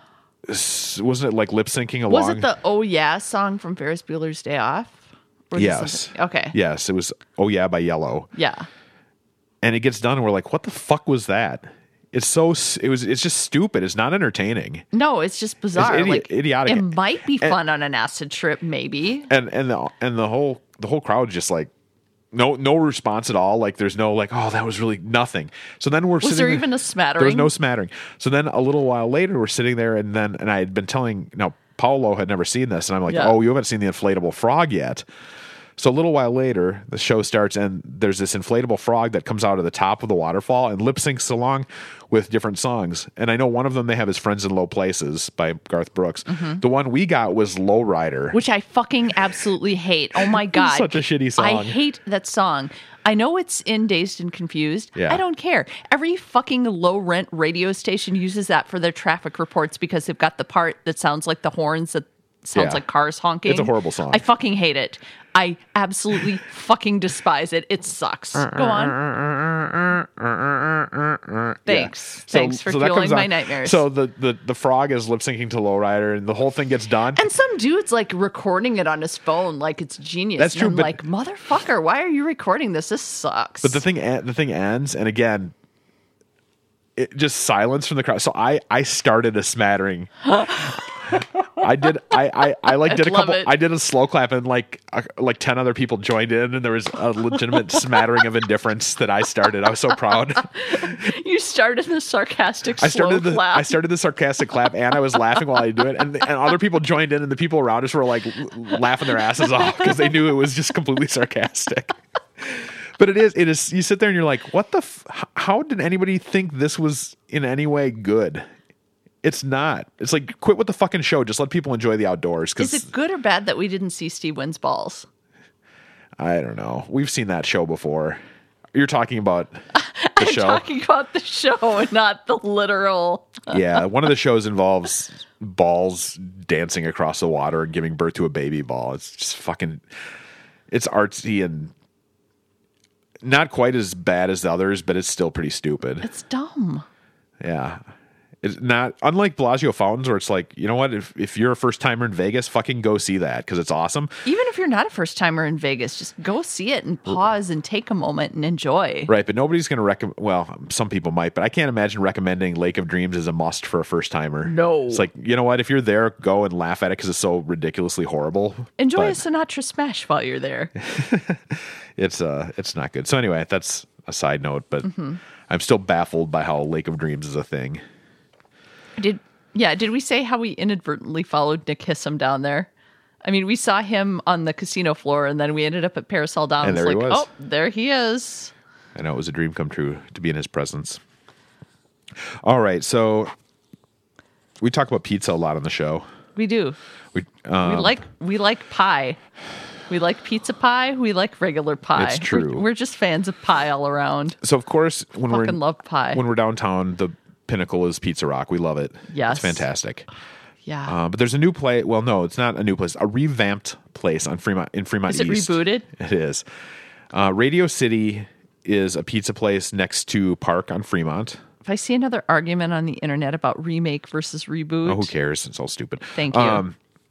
wasn't it like lip syncing along. Was it the Oh Yeah song from Ferris Bueller's Day Off? Or was it Yes. something- Okay. Yes, it was Oh Yeah by Yellow. Yeah. And it gets done, and we're like, "What the fuck was that?" It's so s- it was. It's just stupid. It's not entertaining. No, it's just bizarre. idi- like idiotic. It might be And- fun on an acid trip, maybe. And and the and the whole the whole crowd just like no no response at all. Like there's no like, oh, that was really nothing. So then we're Was sitting there there- even a smattering? There was no smattering. So then a little while later, we're sitting there, and then and I had been telling now Paolo had never seen this, and I'm like, Yeah. oh, you haven't seen the inflatable frog yet. So a little while later, the show starts, and there's this inflatable frog that comes out of the top of the waterfall and lip syncs along with different songs. And I know one of them they have is Friends in Low Places by Garth Brooks. Mm-hmm. The one we got was Lowrider. Which I fucking absolutely hate. Oh my God. Such a shitty song. I hate that song. I know it's in Dazed and Confused. Yeah. I don't care. Every fucking low rent radio station uses that for their traffic reports because they've got the part that sounds like the horns that sounds Yeah. like cars honking. It's a horrible song. I fucking hate it. I absolutely fucking despise it. It sucks. Go on. Thanks. Yeah. So- Thanks for so that fueling comes my on. nightmares. So the, the, the frog is lip syncing to Lowrider, and the whole thing gets done. And some dude's like recording it on his phone like it's genius. That's And true, I'm but- like, motherfucker, why are you recording this? This sucks. But the thing e- the thing ends, and again, it just silence from the crowd. So I I started a smattering. I did I I, I like did a love couple. it. I did a slow clap, and like uh, like ten other people joined in, and there was a legitimate smattering of indifference that I started. I was so proud. You started the sarcastic I slow started the clap. I started the sarcastic clap, and I was laughing while I do it, and and other people joined in, and the people around us were like l- laughing their asses off because they knew it was just completely sarcastic. But it is, it is. You sit there and you're like, "What the? F- h- how did anybody think this was in any way good?" It's not. It's like, quit with the fucking show. Just let people enjoy the outdoors. Is Because it good or bad that we didn't see Steve Wynn's balls? I don't know. We've seen that show before. You're talking about the I'm show. talking about the show and not the literal. Yeah, one of the shows involves balls dancing across the water and giving birth to a baby ball. It's just fucking. It's artsy and not quite as bad as the others, but it's still pretty stupid. It's dumb. Yeah. It's not unlike Bellagio Fountains, where it's like, you know what? If if you're a first timer in Vegas, fucking go see that because it's awesome. Even if you're not a first timer in Vegas, just go see it and pause and take a moment and enjoy. Right, but nobody's going to recommend. Well, some people might, but I can't imagine recommending Lake of Dreams as a must for a first timer. No. It's like, you know what? If you're there, go and laugh at it because it's so ridiculously horrible. Enjoy But a Sinatra smash while you're there. It's uh, it's not good. So anyway, that's a side note, but Mm-hmm. I'm still baffled by how Lake of Dreams is a thing. Did yeah? Did we say how we inadvertently followed Nick Hissam down there? I mean, we saw him on the casino floor, and then we ended up at Parasol Downs. And there he like, was. oh, there he is. I know it was a dream come true to be in his presence. All right, so we talk about pizza a lot on the show. We do. We, um, we like we like pie. We like pizza pie. We like regular pie. It's true. We're, we're just fans of pie all around. So of course, when we're Fucking love pie. when we're downtown, the pinnacle is Pizza Rock. We love it. Yes. It's fantastic. Yeah. Uh, but there's a new place. Well, no, it's not a new place. A revamped place on Fremont in Fremont Is it East. rebooted? It is. Uh, Radio City is a pizza place next to Park on Fremont. If I see another argument on the internet about remake versus reboot, Oh, who cares? It's all stupid. Thank you.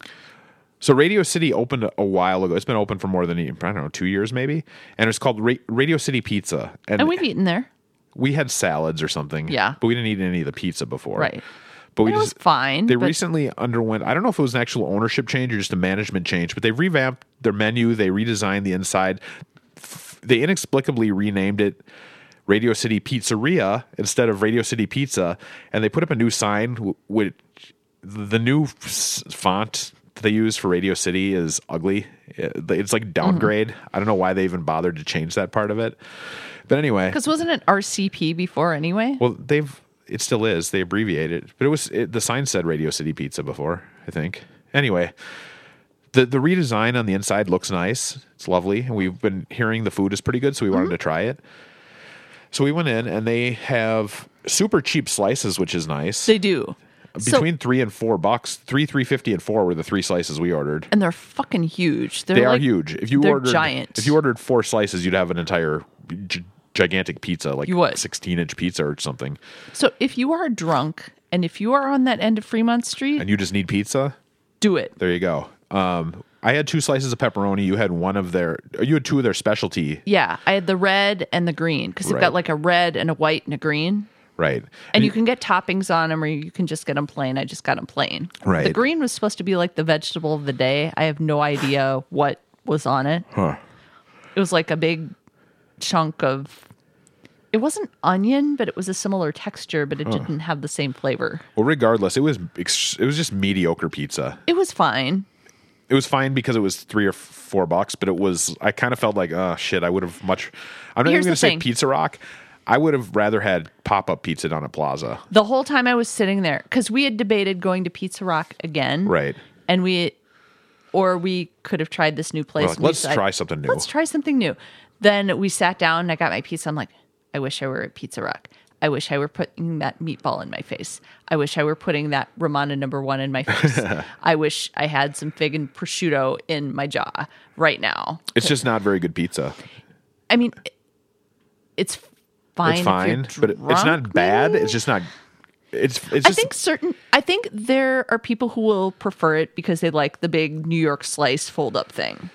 So Radio City opened a while ago. It's been open for more than I don't know two years maybe, and it's called Ra- Radio City Pizza. and we've eaten there. we had salads or something. Yeah. but we didn't eat any of the pizza before. Right. But we And it just was fine, They but- recently underwent. I don't know if it was an actual ownership change or just a management change, but they revamped their menu. They redesigned the inside. F- They inexplicably renamed it Radio City Pizzeria instead of Radio City Pizza, and they put up a new sign. w- Which the new s- font that they use for Radio City is ugly. It- It's like downgrade. Mm-hmm. I don't know why they even bothered to change that part of it. But anyway, Because wasn't it R C P before anyway? well, they've it still is. They abbreviate it, but it was it, the sign said Radio City Pizza before, I think. Anyway, the the redesign on the inside looks nice. It's lovely, and we've been hearing the food is pretty good, so we wanted to try it. So we went in, and they have super cheap slices, which is nice. They do. Between So, three and four bucks, three three fifty and four were the three slices we ordered. and they're fucking huge. They're They are like- huge. If you they're ordered giant. if you ordered four slices, you'd have an entire g- gigantic pizza, like You would. sixteen inch pizza or something. So if you are drunk and if you are on that end of Fremont Street, And you just need pizza. do it. There you go. Um, I had two slices of pepperoni. You had one of their. You had two of their specialty. Yeah, I had the red and the green because they've Right. got like a red and a white and a green. Right. And you can get toppings on them or you can just get them plain. I just got them plain. Right. The green was supposed to be like the vegetable of the day. I have no idea what was on it. Huh. It was like a big chunk of, it wasn't onion, but it was a similar texture, but it didn't have the same flavor. Well, regardless, it was ex- it was just mediocre pizza. It was fine. It it was fine because it was three or four bucks, but it was, I kind of felt like, oh shit, I would have much, I'm not Here's even going the to say thing. Pizza Rock. I would have rather had pop-up pizza down at Plaza. The whole time I was sitting there, because we had debated going to Pizza Rock again. Right. And we, or we could have tried this new place. We're like, and we let's decided, try something new. Let's try something new. Then we sat down and I got my pizza. I'm like, I wish I were at Pizza Rock. I wish I were putting that meatball in my face. I wish I were putting that Romana number one in my face. I wish I had some fig and prosciutto in my jaw right now. It's just not very good pizza. I mean, it- it's fine. It's if fine, you're but it- it's not drunk, bad. maybe? It's just not, it's, it's I just, think certain. I think there are people who will prefer it because they like the big New York slice fold up thing.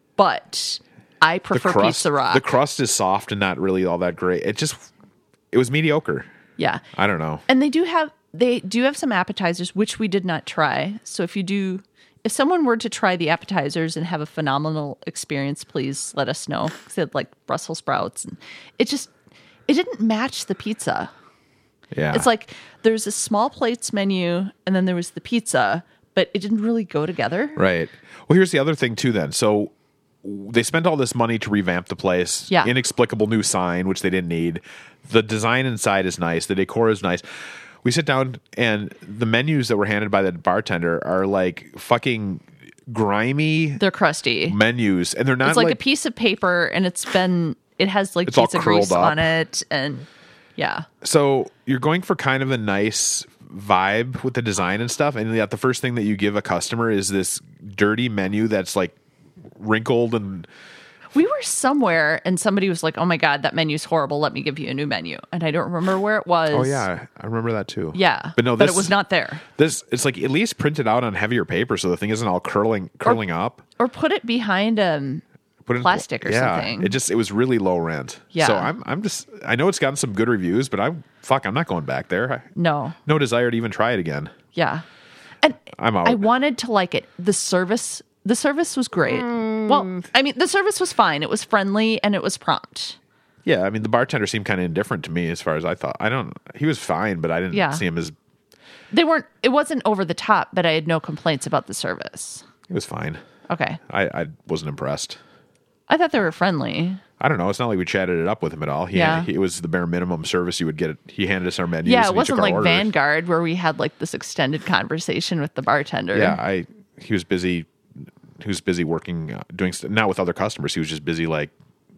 But I the prefer crust, Pizza Rock. the crust is soft and not really all that great. It just, it was mediocre. Yeah. I don't know. And they do have they do have some appetizers, which we did not try. So if you do, if someone were to try the appetizers and have a phenomenal experience, please let us know. Because they had like Brussels sprouts, and it just it didn't match the pizza. Yeah. It's like there's a small plates menu, and then there was the pizza, but it didn't really go together. Right. Well, here's the other thing too then. So they spent all this money to revamp the place. Yeah. Inexplicable new sign, which they didn't need. The design inside is nice. The decor is nice. We sit down and the menus that were handed by the bartender are like fucking grimy They're crusty. menus. And they're not It's like, like a piece of paper, and it's been it has like It's all pizza curled grease up. on it, and yeah. So you're going for kind of a nice vibe with the design and stuff, and yet the first thing that you give a customer is this dirty menu that's like wrinkled and We were somewhere and somebody was like, "Oh my god, that menu's horrible. Let me give you a new menu." And I don't remember where it was. oh yeah, I remember that too. Yeah. but no, but this, it was not there. This it's like at least printed out on heavier paper, so the thing isn't all curling curling up. Or put it behind um Put it in plastic or yeah, something. It just it was really low rent. Yeah. So I'm I'm just I know it's gotten some good reviews, but I'm fuck I'm not going back there. I, No. no desire to even try it again. Yeah. And I'm out. I wanted to like it. The service the service was great. Well, I mean, the service was fine. It was friendly and it was prompt. Yeah, I mean the bartender seemed kind of indifferent to me as far as I thought. I don't. He was fine, but I didn't Yeah. see him as. They weren't it wasn't over the top, but I had no complaints about the service. It was fine. Okay. I, I wasn't impressed. I thought they were friendly. I don't know. It's not like we chatted it up with him at all. He, Yeah. he, it was the bare minimum service you would get. He handed us our menus. Yeah, and it he wasn't took our like orders. Vanguard where we had like this extended conversation with the bartender. Yeah, I. He was busy. He was busy working, uh, doing st- not with other customers. He was just busy, like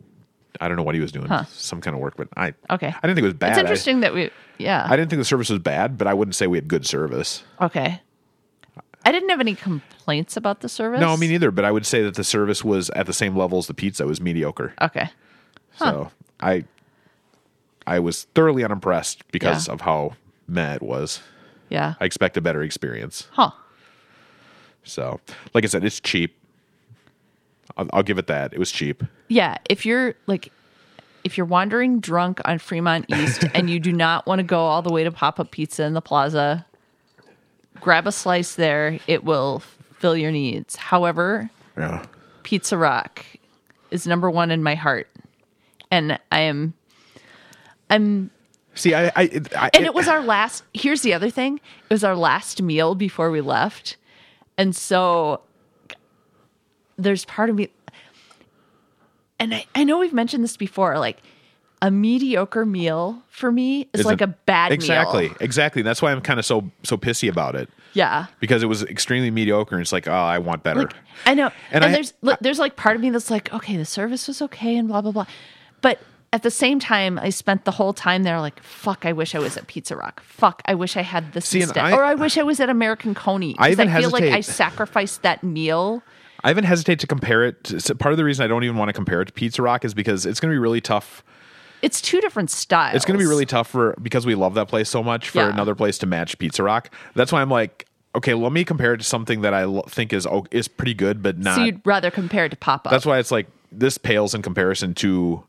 I don't know what he was doing, Huh. some kind of work. But I. Okay. I didn't think it was bad. It's I- interesting that we yeah. I didn't think the service was bad, but I wouldn't say we had good service. Okay. I didn't have any complaints about the service. No, me neither. But I would say that the service was at the same level as the pizza. It was mediocre. Okay. So I, I was thoroughly unimpressed because Yeah. of how meh it was. Yeah. I expect a better experience. Huh. So, like I said, it's cheap. I'll, I'll give it that. It was cheap. Yeah, if you're like if you're wandering drunk on Fremont East and you do not want to go all the way to Pop-Up Pizza in the plaza, grab a slice there. It will fill your needs. However, Yeah. Pizza Rock is number one in my heart. And I am I'm See, I, I, I and it was our last here's the other thing. It was our last meal before we left. And so there's part of me and I, I know we've mentioned this before, like a mediocre meal for me is Isn't- like a bad exactly, meal. exactly. That's why I'm kind of so so pissy about it. Yeah. Because it was extremely mediocre, and it's like, oh, I want better. Like, I know. And And, I- there's li- there's like part of me that's like, okay, the service was okay and blah blah blah. But at the same time, I spent the whole time there like, fuck, I wish I was at Pizza Rock. Fuck, I wish I had this See, and instead. I- or I wish I was at American Coney. I 'Cause even I feel like hesitate- I sacrificed that meal. I even hesitate to compare it. To, so part of the reason I don't even want to compare it to Pizza Rock is because it's going to be really tough. It's two different styles. It's going to be really tough for because we love that place so much for Yeah. another place to match Pizza Rock. That's why I'm like, okay, let me compare it to something that I lo- think is o- is pretty good, but not. So you'd rather compare it to Pop Up. That's why it's like this pales in comparison to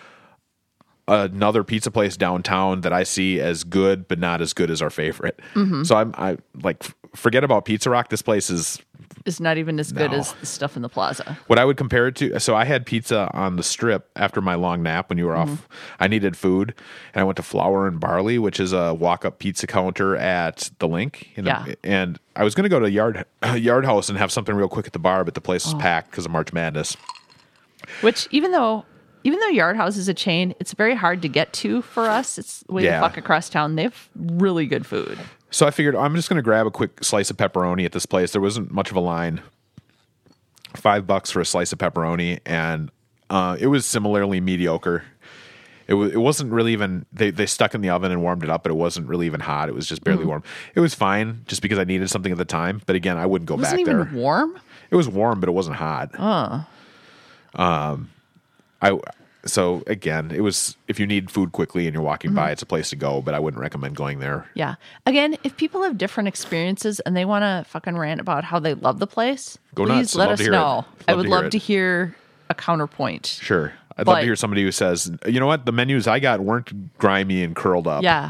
another pizza place downtown that I see as good, but not as good as our favorite. Mhm. So I'm I like f- forget about Pizza Rock. This place is is not even as good No. as the stuff in the plaza. What I would compare it to, so I had pizza on the Strip after my long nap when you were Mm-hmm. off. I needed food, and I went to Flour and Barley, which is a walk-up pizza counter at the Link. In the- Yeah. and I was going to go to Yard Yard House and have something real quick at the bar, but the place was Oh. packed because of March Madness. Which even though even though Yard House is a chain, it's very hard to get to for us. It's way Yeah. the fuck across town. They have really good food. So I figured I'm just going to grab a quick slice of pepperoni at this place. There wasn't much of a line. Five bucks for a slice of pepperoni, and uh, it was similarly mediocre. It was. It wasn't really even. They they stuck in the oven and warmed it up, but it wasn't really even hot. It was just barely Mhm. warm. It was fine, just because I needed something at the time. But again, I wouldn't go It wasn't back even there. warm. It was warm, but it wasn't hot. Oh, Um, I. So again, it was. If you need food quickly and you're walking by, Mhm. it's a place to go. But I wouldn't recommend going there. yeah. Again, if people have different experiences and they want to fucking rant about how they love the place, Go please nuts. let Love us to hear it. know. Love I to would hear love it. to hear a counterpoint. Sure. I'd love But- to hear somebody who says, you know what, the menus I got weren't grimy and curled up. Yeah.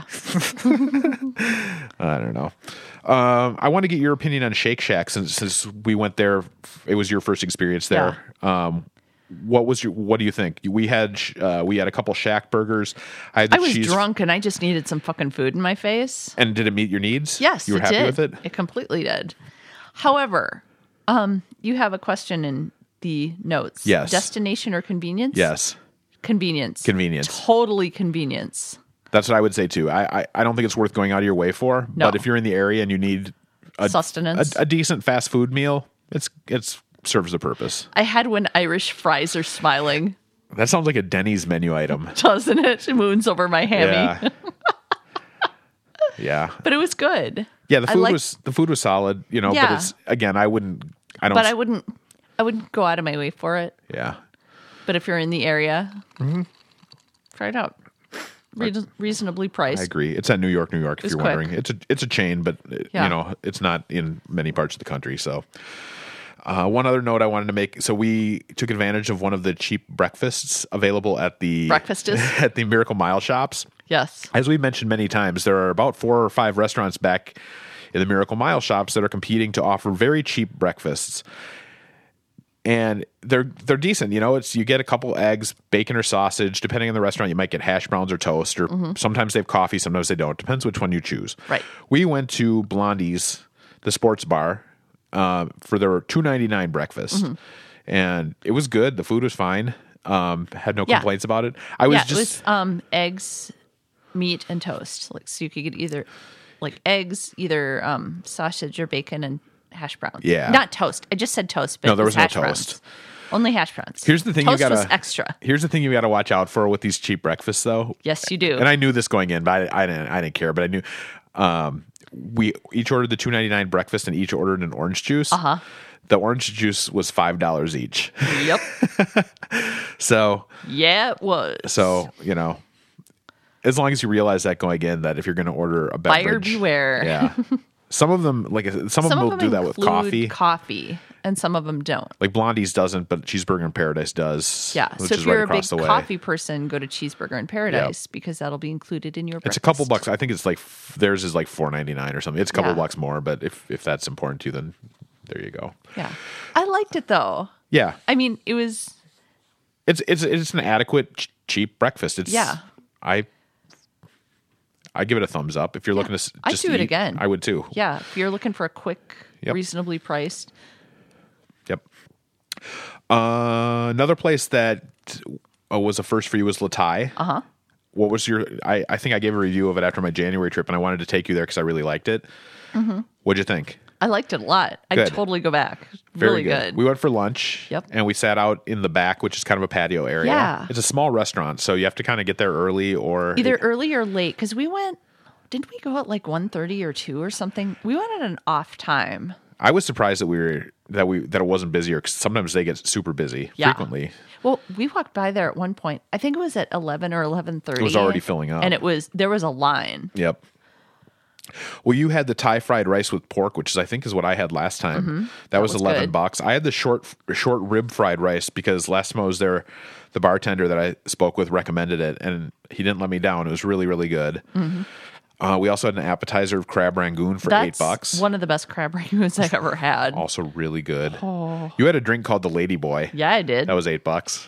I don't know. Um, I want to get your opinion on Shake Shack since since we went there. It was your first experience there. Um, what was your? What do you think? We had uh, we had a couple Shack burgers. I had the I was cheese. drunk and I just needed some fucking food in my face. And did it meet your needs? Yes, you were it happy did. with it. It completely did. However, um, you have a question in the notes. Yes. Destination or convenience? Yes, Convenience. convenience. Totally convenience. That's what I would say too. I, I I don't think it's worth going out of your way for. No. But if you're in the area and you need a, Sustenance. a, a decent fast food meal, it's it's serves the purpose. I had when Irish fries are smiling, That sounds like a Denny's menu item. doesn't it? It moons over my hammy. Yeah. Yeah. But it was good. Yeah, the I food liked- was the food was solid, you know, Yeah. but it's again, I wouldn't I don't But I wouldn't I wouldn't go out of my way for it. Yeah. But if you're in the area, Mm-hmm. try it out. Reas- reasonably priced. I agree. It's at New York, New York if It's you're quick. wondering. It's a it's a chain, but uh, Yeah. you know, it's not in many parts of the country, so uh, one other note I wanted to make. So we took advantage of one of the cheap breakfasts available at the Breakfastes? at the Miracle Mile shops. Yes. As we mentioned many times, there are about four or five restaurants back in the Miracle Mile shops that are competing to offer very cheap breakfasts. And they're they're decent, you know. It's you get a couple eggs, bacon or sausage. Depending on the restaurant, you might get hash browns or toast, or Mhm. sometimes they have coffee, sometimes they don't. Depends which one you choose. Right. We went to Blondie's, the sports bar, uh, for their two ninety-nine breakfast, Mhm. and it was good. The food was fine. Um, had no Yeah. complaints about it. I was yeah, just it was um, eggs, meat, and toast. Like so, you could get either like eggs, either um, sausage or bacon, and hash browns. Yeah. not toast. I just said toast, but No, it there was no hash toast. browns. Only hash browns. Here's the thing toast you gotta was extra. Here's the thing you got to watch out for with these cheap breakfasts, though. Yes, you do. And I knew this going in, but I, I didn't. I didn't care. But I knew. Um, we each ordered the two ninety-nine breakfast, and each ordered an orange juice. Uh huh. The orange juice was five dollars each. Yep. So Yeah, it was. so you know, as long as you realize that going in, that if you're going to order a beverage, Buyer beware. Yeah. Some of them, like some, some of them will do that with include coffee. coffee, and some of them don't. Like Blondie's doesn't, but Cheeseburger in Paradise does. Yeah. which So is if you're right a big across the way. coffee person, go to Cheeseburger in Paradise because that'll be included in your breakfast. It's a couple bucks. I think it's like theirs is like four ninety nine or something. It's a couple Yeah. bucks more, but if if that's important to you, then there you go. Yeah. I liked it though. Yeah, I mean, it was it's it's it's an adequate ch- cheap breakfast. It's Yeah. I I give it a thumbs up. If you're looking to s- I'd just do it eat, again. I would too. Yeah, if you're looking for a quick, Yep. reasonably priced. Yep. Uh, another place that uh, was a first for you was Latai. Uh huh. What was your? I I think I gave a review of it after my January trip, and I wanted to take you there because I really liked it. Mm-hmm. What'd you think? I liked it a lot. I'd Good. totally go back. Very really good. We went for lunch. Yep. And we sat out in the back, which is kind of a patio area. Yeah. It's a small restaurant, so you have to kind of get there early or Either early or late because we went. Didn't we go at like one thirty or two or something? We went at an off time. I was surprised that we were that we that it wasn't busier because sometimes they get super busy Yeah. frequently. Well, we walked by there at one point. I think it was at eleven or eleven thirty. It was already filling up. and it was there was a line. Yep. Well, you had the Thai fried rice with pork, which is I think is what I had last time. Mhm. That, That was, was eleven good. bucks. I had the short short rib fried rice because last time I was there, the bartender that I spoke with recommended it, and he didn't let me down. It was really really good. Mhm. Uh, we also had an appetizer of crab rangoon for That's eight bucks. one of the best crab rangoons I've ever had. Also really good. Oh. You had a drink called the Lady Boy. Yeah, I did. That was eight bucks.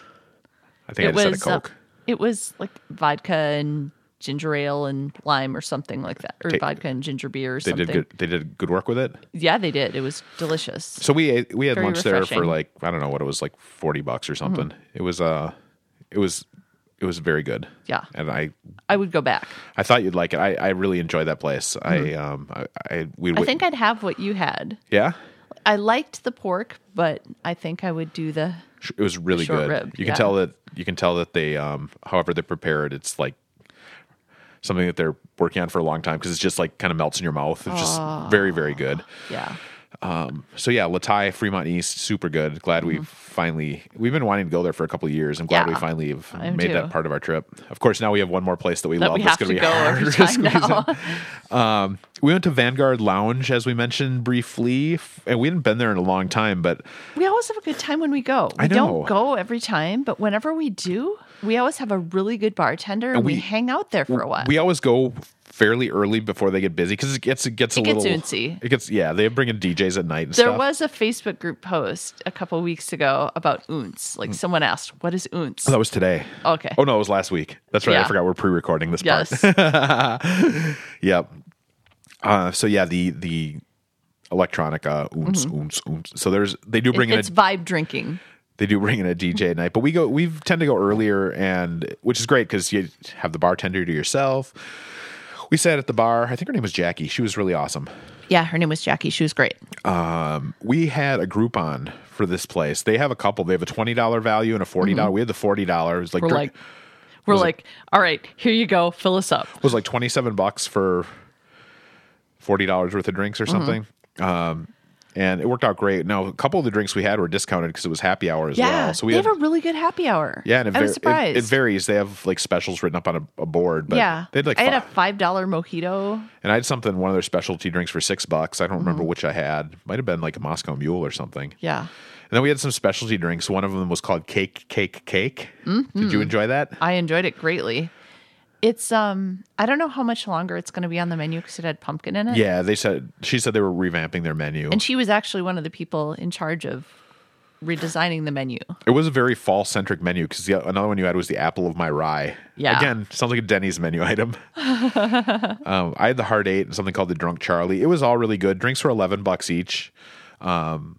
I think it I just was had a Coke. Uh, it was like vodka and ginger ale and lime or something like that, or Ta- vodka and ginger beer or they something. did good. They did good work with it. Yeah, they did. It was delicious. So we ate, we had Very lunch there for refreshing. like I don't know what it was, like forty bucks or something. Mhm. It was uh, it was it was very good. Yeah. and I I would go back. I thought you'd like it. I, I really enjoyed that place. I Mhm. um I, I we I think I'd have what you had. yeah. I liked the pork, but I think I would do the. It was really short good. rib, you yeah. can tell that you can tell that they um however they prepare it, it's like something that they're working on for a long time because it's just like kind of melts in your mouth. It's just Oh. very very good. Yeah. Um, so yeah, Latai, Fremont East, super good. Glad we finally we've been wanting to go there for a couple of years. I'm glad Mm-hmm. Yeah. we finally have I am made too. that part of our trip. Of course, now we have one more place that we That love. we That's have going to be go hard every to time squeeze now. in. Um, we went to Vanguard Lounge, as we mentioned briefly, and we hadn't been there in a long time, but We always have a good time when we go. We I know. don't go every time, but whenever we do, we always have a really good bartender and, And we, we- hang out there for a while. we always go fairly early before they get busy because it gets it gets a It gets little ooncy. It gets yeah. They bring in D Js at night and there stuff. was a Facebook group post a couple weeks ago about ounce. Like someone asked, "What is ounce?" Oh, that was today. Okay. Oh no, it was last week. That's right. I Yeah. forgot we're pre-recording this Yes. part. Yep. Uh, so yeah, the the electronica ounce Mhm. ounce ounce. So there's they do bring It- in it's a vibe drinking. they do bring in a D J at night, but we go we tend to go earlier, and which is great because you have the bartender to yourself. We sat at the bar. I think her name was Jackie. She was really awesome. Yeah, her name was Jackie. She was great. Um, we had a Groupon for this place. They have a couple. They have a twenty dollar value and a forty dollars. Mhm. We had the forty dollars. Like We're drink- like, we're was it- like, all right, here you go, fill us up. was like twenty seven bucks for forty dollars worth of drinks or Mhm. something. Um, and it worked out great. Now a couple of the drinks we had were discounted because it was happy hour as Yeah, well. So we they had, have a really good happy hour. yeah, and it, I was var- surprised. it, it varies. They have like specials written up on a, a board. But yeah, they had like I had a five, five dollar mojito. and I had something one of their specialty drinks for six bucks. I don't remember Mhm. which I had. Might have been like a Moscow Mule or something. Yeah. And then we had some specialty drinks. One of them was called Cake, Cake, Cake. Did you Mhm. enjoy that? I enjoyed it greatly. It's um, I don't know how much longer it's going to be on the menu because it had pumpkin in it. Yeah, they said she said they were revamping their menu. and she was actually one of the people in charge of redesigning the menu. It was a very fall centric menu because another one you had was the apple of my rye. Yeah. Again, sounds like a Denny's menu item. um, I had the hard eight and something called the Drunk Charlie. It was all really good. Drinks were eleven bucks each. Um,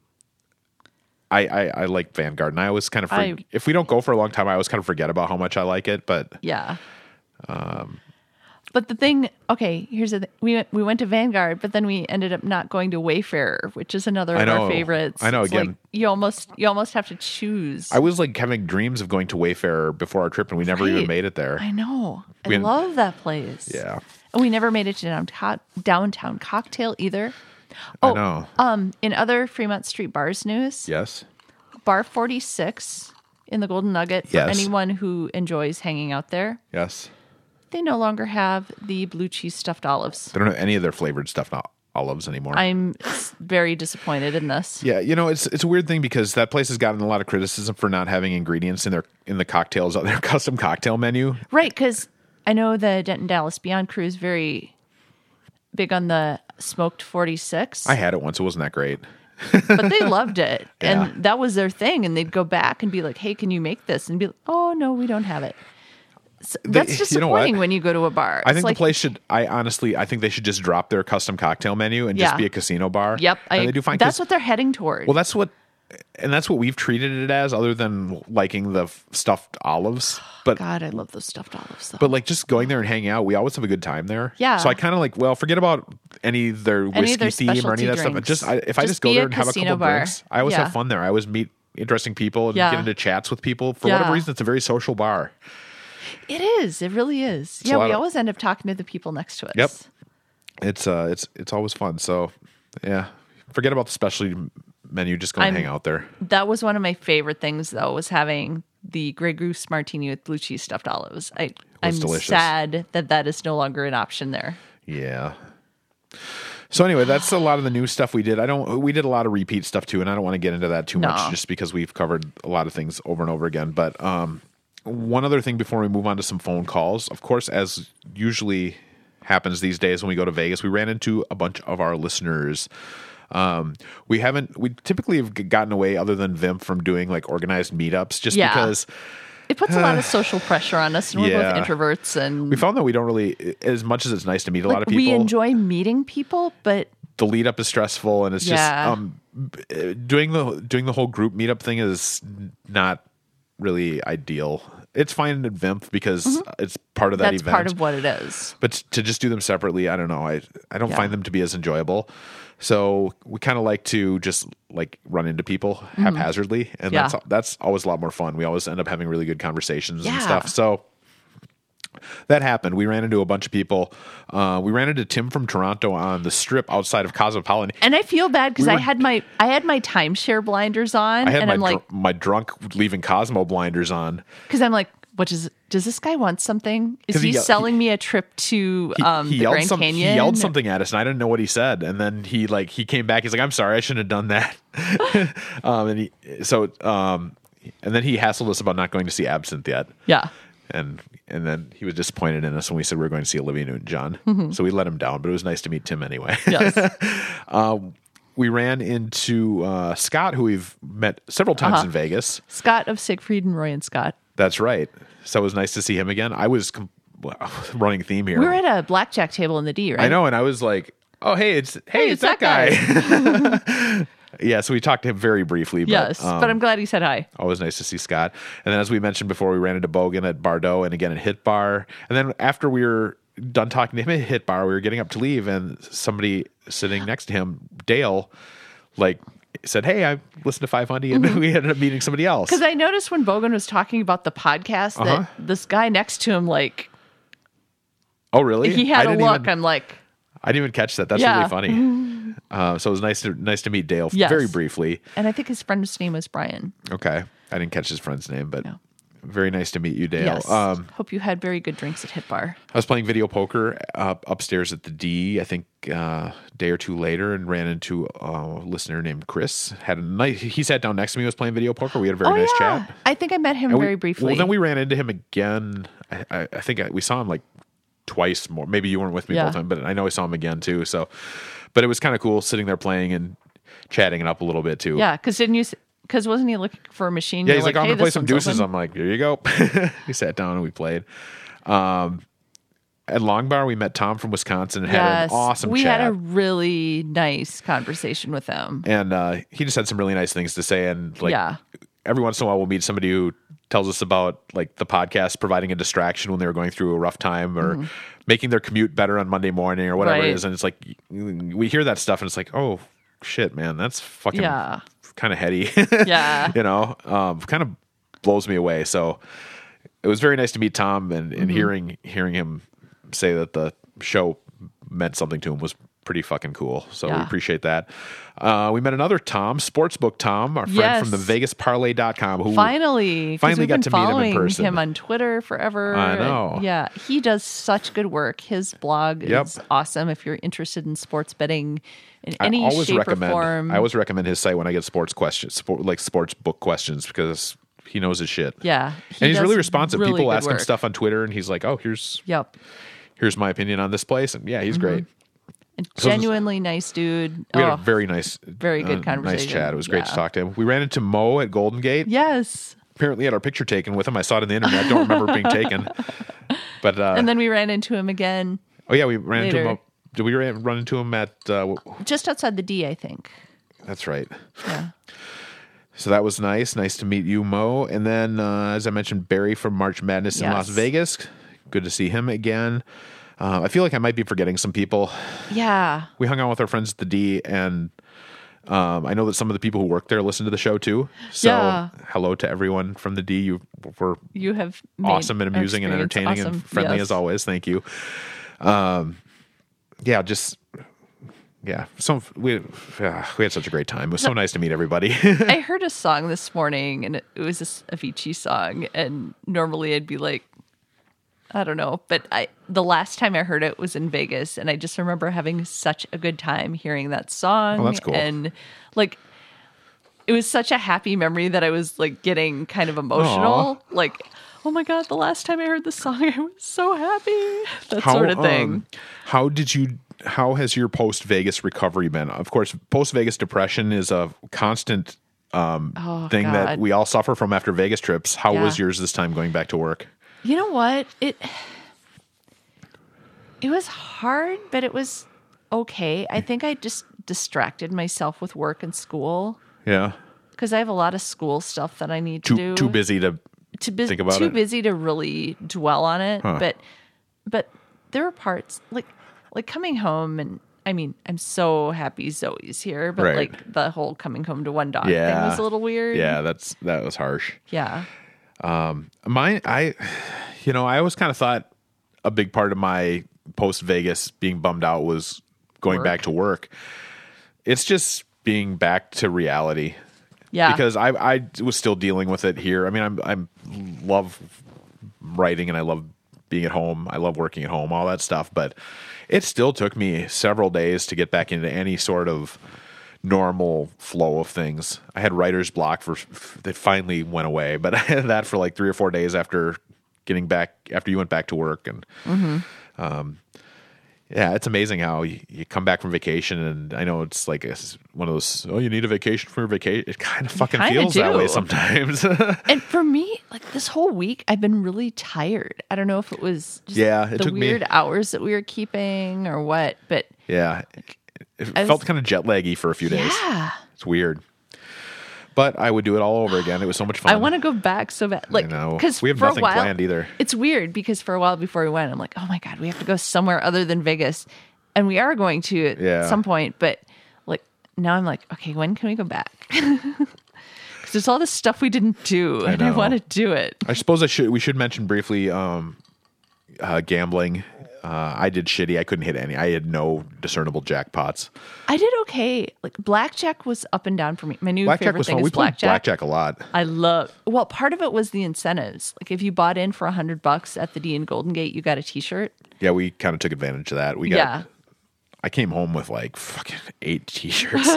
I, I I like Vanguard, and I always kind of I- if we don't go for a long time, I always kind of forget about how much I like it. But Yeah. um, But the thing, okay, here's the thing. We went, we went to Vanguard, but then we ended up not going to Wayfarer, which is another I of know. our favorites. I know, It's again. like you almost you almost have to choose. I was like having dreams of going to Wayfarer before our trip, and we never Right. even made it there. I know. I We had- love that place. Yeah, And we never made it to downtown, downtown cocktail either. I Oh, know. um, in other Fremont Street bars news, Yes. Bar forty-six in the Golden Nugget, for Yes. anyone who enjoys hanging out there, Yes. they no longer have the blue cheese stuffed olives. They don't have any of their flavored stuff, not olives anymore. I'm s- very disappointed in this. Yeah, you know, it's it's a weird thing because that place has gotten a lot of criticism for not having ingredients in their in the cocktails on their custom cocktail menu. Right, because I know the Denton Dallas Beyond crew is very big on the smoked forty-six. I had it once; it wasn't that great. But they loved it. Yeah. And that was their thing. And they'd go back and be like, hey, can you make this? And be like, oh, no, we don't have it. So They- that's you know what? disappointing when you go to a bar. I It's think like, the place should. I honestly, I think they should just drop their custom cocktail menu and just Yeah. be a casino bar. Yep. and I, they do fine. that's 'cause- what they're heading toward. Well, that's what, and that's what we've treated it as, other than liking the f- stuffed olives. But God, I love those stuffed olives, though. but like just going there and hanging out, we always have a good time there. Yeah. So I kind of like, well, forget about any of their Any of whiskey their theme or any of specialty that stuff. drinks. Just I, if I Just just go be there a and have a casino couple bar. drinks, I always Yeah. have fun there. I always meet interesting people and Yeah. get into chats with people. For Yeah. whatever reason, it's a very social bar. It is. It really is. a Yeah, lot we of- always end up talking to the people next to us. Yep. It's uh, it's it's always fun. So yeah, forget about the specialty menu. Just go and I'm- hang out there. That was one of my favorite things, though, was having the Grey Goose Martini with blue cheese stuffed olives. I, I'm delicious. sad that that is no longer an option there. Yeah. So anyway, that's a lot of the new stuff we did. I don't. We did a lot of repeat stuff too, and I don't want to get into that too No. much, just because we've covered a lot of things over and over again. But um, one other thing before we move on to some phone calls, of course, as usually happens these days when we go to Vegas. We ran into a bunch of our listeners. Um, we haven't, we typically have gotten away, other than Vimp, from doing like organized meetups just Yeah. because It puts a lot of social pressure on us, and we're Yeah. both introverts. And we found that we don't really, as much as it's nice to meet a like, lot of people, we enjoy meeting people, but the lead up is stressful, and it's Yeah. just um, b- doing the doing the whole group meetup thing is not really ideal. It's fine at Vimp because it's part of that that's event. part of what it is. But to just do them separately, I don't know. I I don't Yeah. find them to be as enjoyable. So we kind of like to just like run into people Mm-hmm. haphazardly, and Yeah. that's that's always a lot more fun. We always end up having really good conversations Yeah. and stuff. So that happened. We ran into a bunch of people. Uh, we ran into Tim from Toronto on the strip outside of Cosmopolitan. And I feel bad because We I went- had my I had my timeshare blinders on, I had and my I'm like, dr- my drunk leaving Cosmo blinders on. because I'm like, what does does this guy want something? Is 'Cause he he, yell- selling me a trip to He, um, he the yelled Grand some, Canyon? He yelled something at us, and I didn't know what he said. And then he like he came back. He's like, "I'm sorry, I shouldn't have done that." um, and he so um, and then he hassled us about not going to see Absinthe yet. Yeah. And and then he was disappointed in us when we said we were going to see Olivia Newton-John. So we let him down, but it was nice to meet Tim anyway. Yes. um, we ran into uh, Scott, who we've met several times Uh-huh. in Vegas. Scott of Siegfried and Roy and Scott. That's right. So it was nice to see him again. I was com- well, running theme here. We were at a blackjack table in the D, right? I know, and I was like, "Oh, hey, it's hey, Hey, it's that, guy." Yeah, so we talked to him very briefly. But, Yes, um, but I'm glad he said hi. always nice to see Scott. And then, as we mentioned before, we ran into Bogan at Bardot and again at Hit Bar. And then after we were done talking to him at Hit Bar, we were getting up to leave, and somebody sitting next to him, Dale, like said, "Hey, I listened to five hundred," and Mm-hmm. we ended up meeting somebody else. Because I noticed when Bogan was talking about the podcast that Uh-huh. this guy next to him, like, Oh, really? he I had a didn't look. even- I'm like, I didn't even catch that. That's Yeah. really funny. Uh, so it was nice to nice to meet Dale Yes. very briefly. and I think his friend's name was Brian. Okay, I didn't catch his friend's name, but No. very nice to meet you, Dale. Yes. Um, Hope you had very good drinks at Hit Bar. I was playing video poker uh, upstairs at the D, I think uh, a day or two later, and ran into a listener named Chris. Had a nice. He sat down next to me. Was playing video poker. We had a very oh, nice yeah. chat. I think I met him And we- very briefly. Well, then we ran into him again. I, I, I think I, we saw him like twice more. Maybe you weren't with me Yeah. both times, but I know I saw him again too. So, but it was kind of cool sitting there playing and chatting it up a little bit too. Yeah, because didn't you? Because wasn't he looking for a machine? Yeah, You're he's like, I'm hey, gonna play this some one's deuces. open. I'm like, here you go. We sat down and we played. Um, at Long Bar, we met Tom from Wisconsin and had Yes, an awesome we chat. had a really nice conversation with him. and uh, he just had some really nice things to say. And like, Yeah. every once in a while, we'll meet somebody who tells us about like the podcast providing a distraction when they were going through a rough time or making their commute better on Monday morning or whatever Mm-hmm. Right. it is. And it's like we hear that stuff and it's like, oh shit, man, that's fucking Yeah. kind of heady. Yeah. you know, um, kind of blows me away. So it was very nice to meet Tom and, and Mm-hmm. hearing hearing him say that the show meant something to him was pretty fucking cool. So we Yeah. appreciate that. Uh, we met another Tom, Sportsbook Tom, our friend Yes. from the Vegas Parlay dot com, who Finally, 'cause finally we've got been to meet him in following person. him on Twitter forever. I and- know. Yeah, he does such good work. His blog Yep. is awesome. If you're interested in sports betting in I any always shape recommend. or form, I always recommend his site when I get sports questions, sport, like sports book questions, because he knows his shit. yeah, he and he's does really responsive. really People good ask him work. stuff on Twitter, and he's like, "Oh, here's Yep, here's my opinion on this place," and yeah, he's great. and So this is- genuinely nice dude. We had Oh, a very nice, very good uh, nice conversation. chat. It was great to Yeah. talk to him. We ran into Mo at Golden Gate. yes. Apparently, had our picture taken with him. I saw it on the internet. I don't remember it being taken. But uh, And then we ran into him again oh yeah, we ran into later. him. Did we ran, run into him at? Uh, just outside the D, I think. that's right. Yeah. So that was nice. Nice to meet you, Mo. And then, uh, as I mentioned, Barry from March Madness in Yes. Las Vegas. Good to see him again. Uh, I feel like I might be forgetting some people. Yeah. We hung out with our friends at the D, and um, I know that some of the people who work there listen to the show too. So Yeah. hello to everyone from the D. You were You have made awesome and our amusing and experience entertaining awesome. and friendly Yes. as always. Thank you. Um, yeah, just yeah. So we uh, we had such a great time. It was so nice to meet everybody. I heard a song this morning, and it, it was this Avicii song. And normally I'd be like, I don't know, but I the last time I heard it was in Vegas, and I just remember having such a good time hearing that song. Oh, that's cool. And like, it was such a happy memory that I was like getting kind of emotional. Aw. Like, oh my God, the last time I heard the song, I was so happy. That How, sort of thing. Um, how did you, how has your post-Vegas recovery been? Of course, post-Vegas depression is a constant um, Oh, thing that God. we all suffer from after Vegas trips. How Yeah. was yours this time going back to work? You know what? It it was hard, but it was okay. I think I just distracted myself with work and school Yeah. because I have a lot of school stuff that I need to Too, do. too busy to Too, bus- think about too it? busy to really dwell on it. Huh. But but there were parts like like coming home, and I mean I'm so happy Zoe's here, but Right. like the whole coming home to one dog Yeah. thing was a little weird. Yeah, that's that was harsh. Yeah. My, I, you know, I always kind of thought a big part of my post Vegas being bummed out was going Work. back to work. It's just being back to reality. Yeah. Because I, I was still dealing with it here. I mean, I'm, I'm love writing and I love being at home. I love working at home, all that stuff. But it still took me several days to get back into any sort of normal flow of things. I had writer's block for that finally went away, but I had that for like three or four days after getting back after you went back to work. And um, yeah, it's amazing how you, you come back from vacation, and I know it's like a, one of those, oh, you need a vacation for your vacation. It kind of fucking kinda feels that do. way sometimes. And for me, like this whole week, I've been really tired. I don't know if it was just Yeah, it the took me- weird hours that we were keeping or what, but Yeah, it I was- felt kind of jet laggy for a few days. yeah, It's weird. But I would do it all over again. It was so much fun. I want to go back so bad. Like, know. because We have for nothing a while, planned either. It's weird because for a while before we went, I'm like, oh my God, we have to go somewhere other than Vegas. And we are going to at Yeah. some point. But like, now I'm like, okay, when can we go back? Because there's all this stuff we didn't do, I and I know. want to do it. I suppose I should. We should mention briefly um, uh, gambling. Uh, I did shitty. I couldn't hit any. I had no discernible jackpots. I did okay. Like blackjack was up and down for me. My new Blackjack favorite was thing fun. is We played blackjack. blackjack a lot. I love. Well, part of it was the incentives. Like if you bought in for a hundred bucks at the D in Golden Gate, you got a T-shirt. Yeah, we kind of took advantage of that. We got. Yeah. I came home with like fucking eight T-shirts.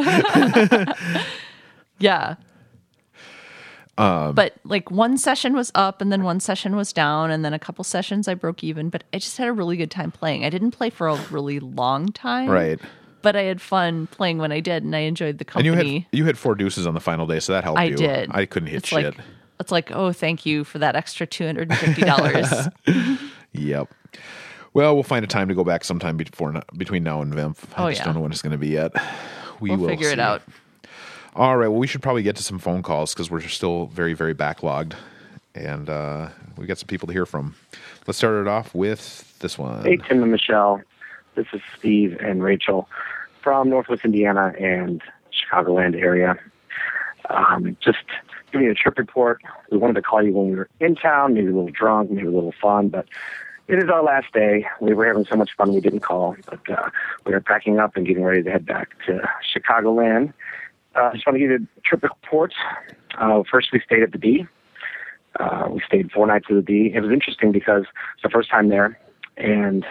Yeah. Um, but like one session was up and then one session was down, and then a couple sessions I broke even, but I just had a really good time playing. I didn't play for a really long time. Right. But I had fun playing when I did, and I enjoyed the And company. you had you had four deuces on the final day, so that helped I you. did. I couldn't hit it's shit. Like, it's like, oh, thank you for that extra two hundred fifty dollars. Yep. Well, we'll find a time to go back sometime before between now and V I M F. I Oh, just yeah. don't know when it's going to be yet. We We'll will figure it see. out. All right. Well, we should probably get to some phone calls because we're still very, very backlogged, and uh, we got some people to hear from. Let's start it off with this one. Hey, Tim and Michelle. This is Steve and Rachel from Northwest Indiana and Chicagoland area. Um, just giving you a trip report. We wanted to call you when we were in town, maybe a little drunk, maybe a little fun, but it is our last day. We were having so much fun we didn't call, but uh, we are packing up and getting ready to head back to Chicagoland. I uh, just want to give you a trip report. Uh, first, we stayed at the D. Uh, we stayed four nights at the D. It was interesting because it's the first time there, and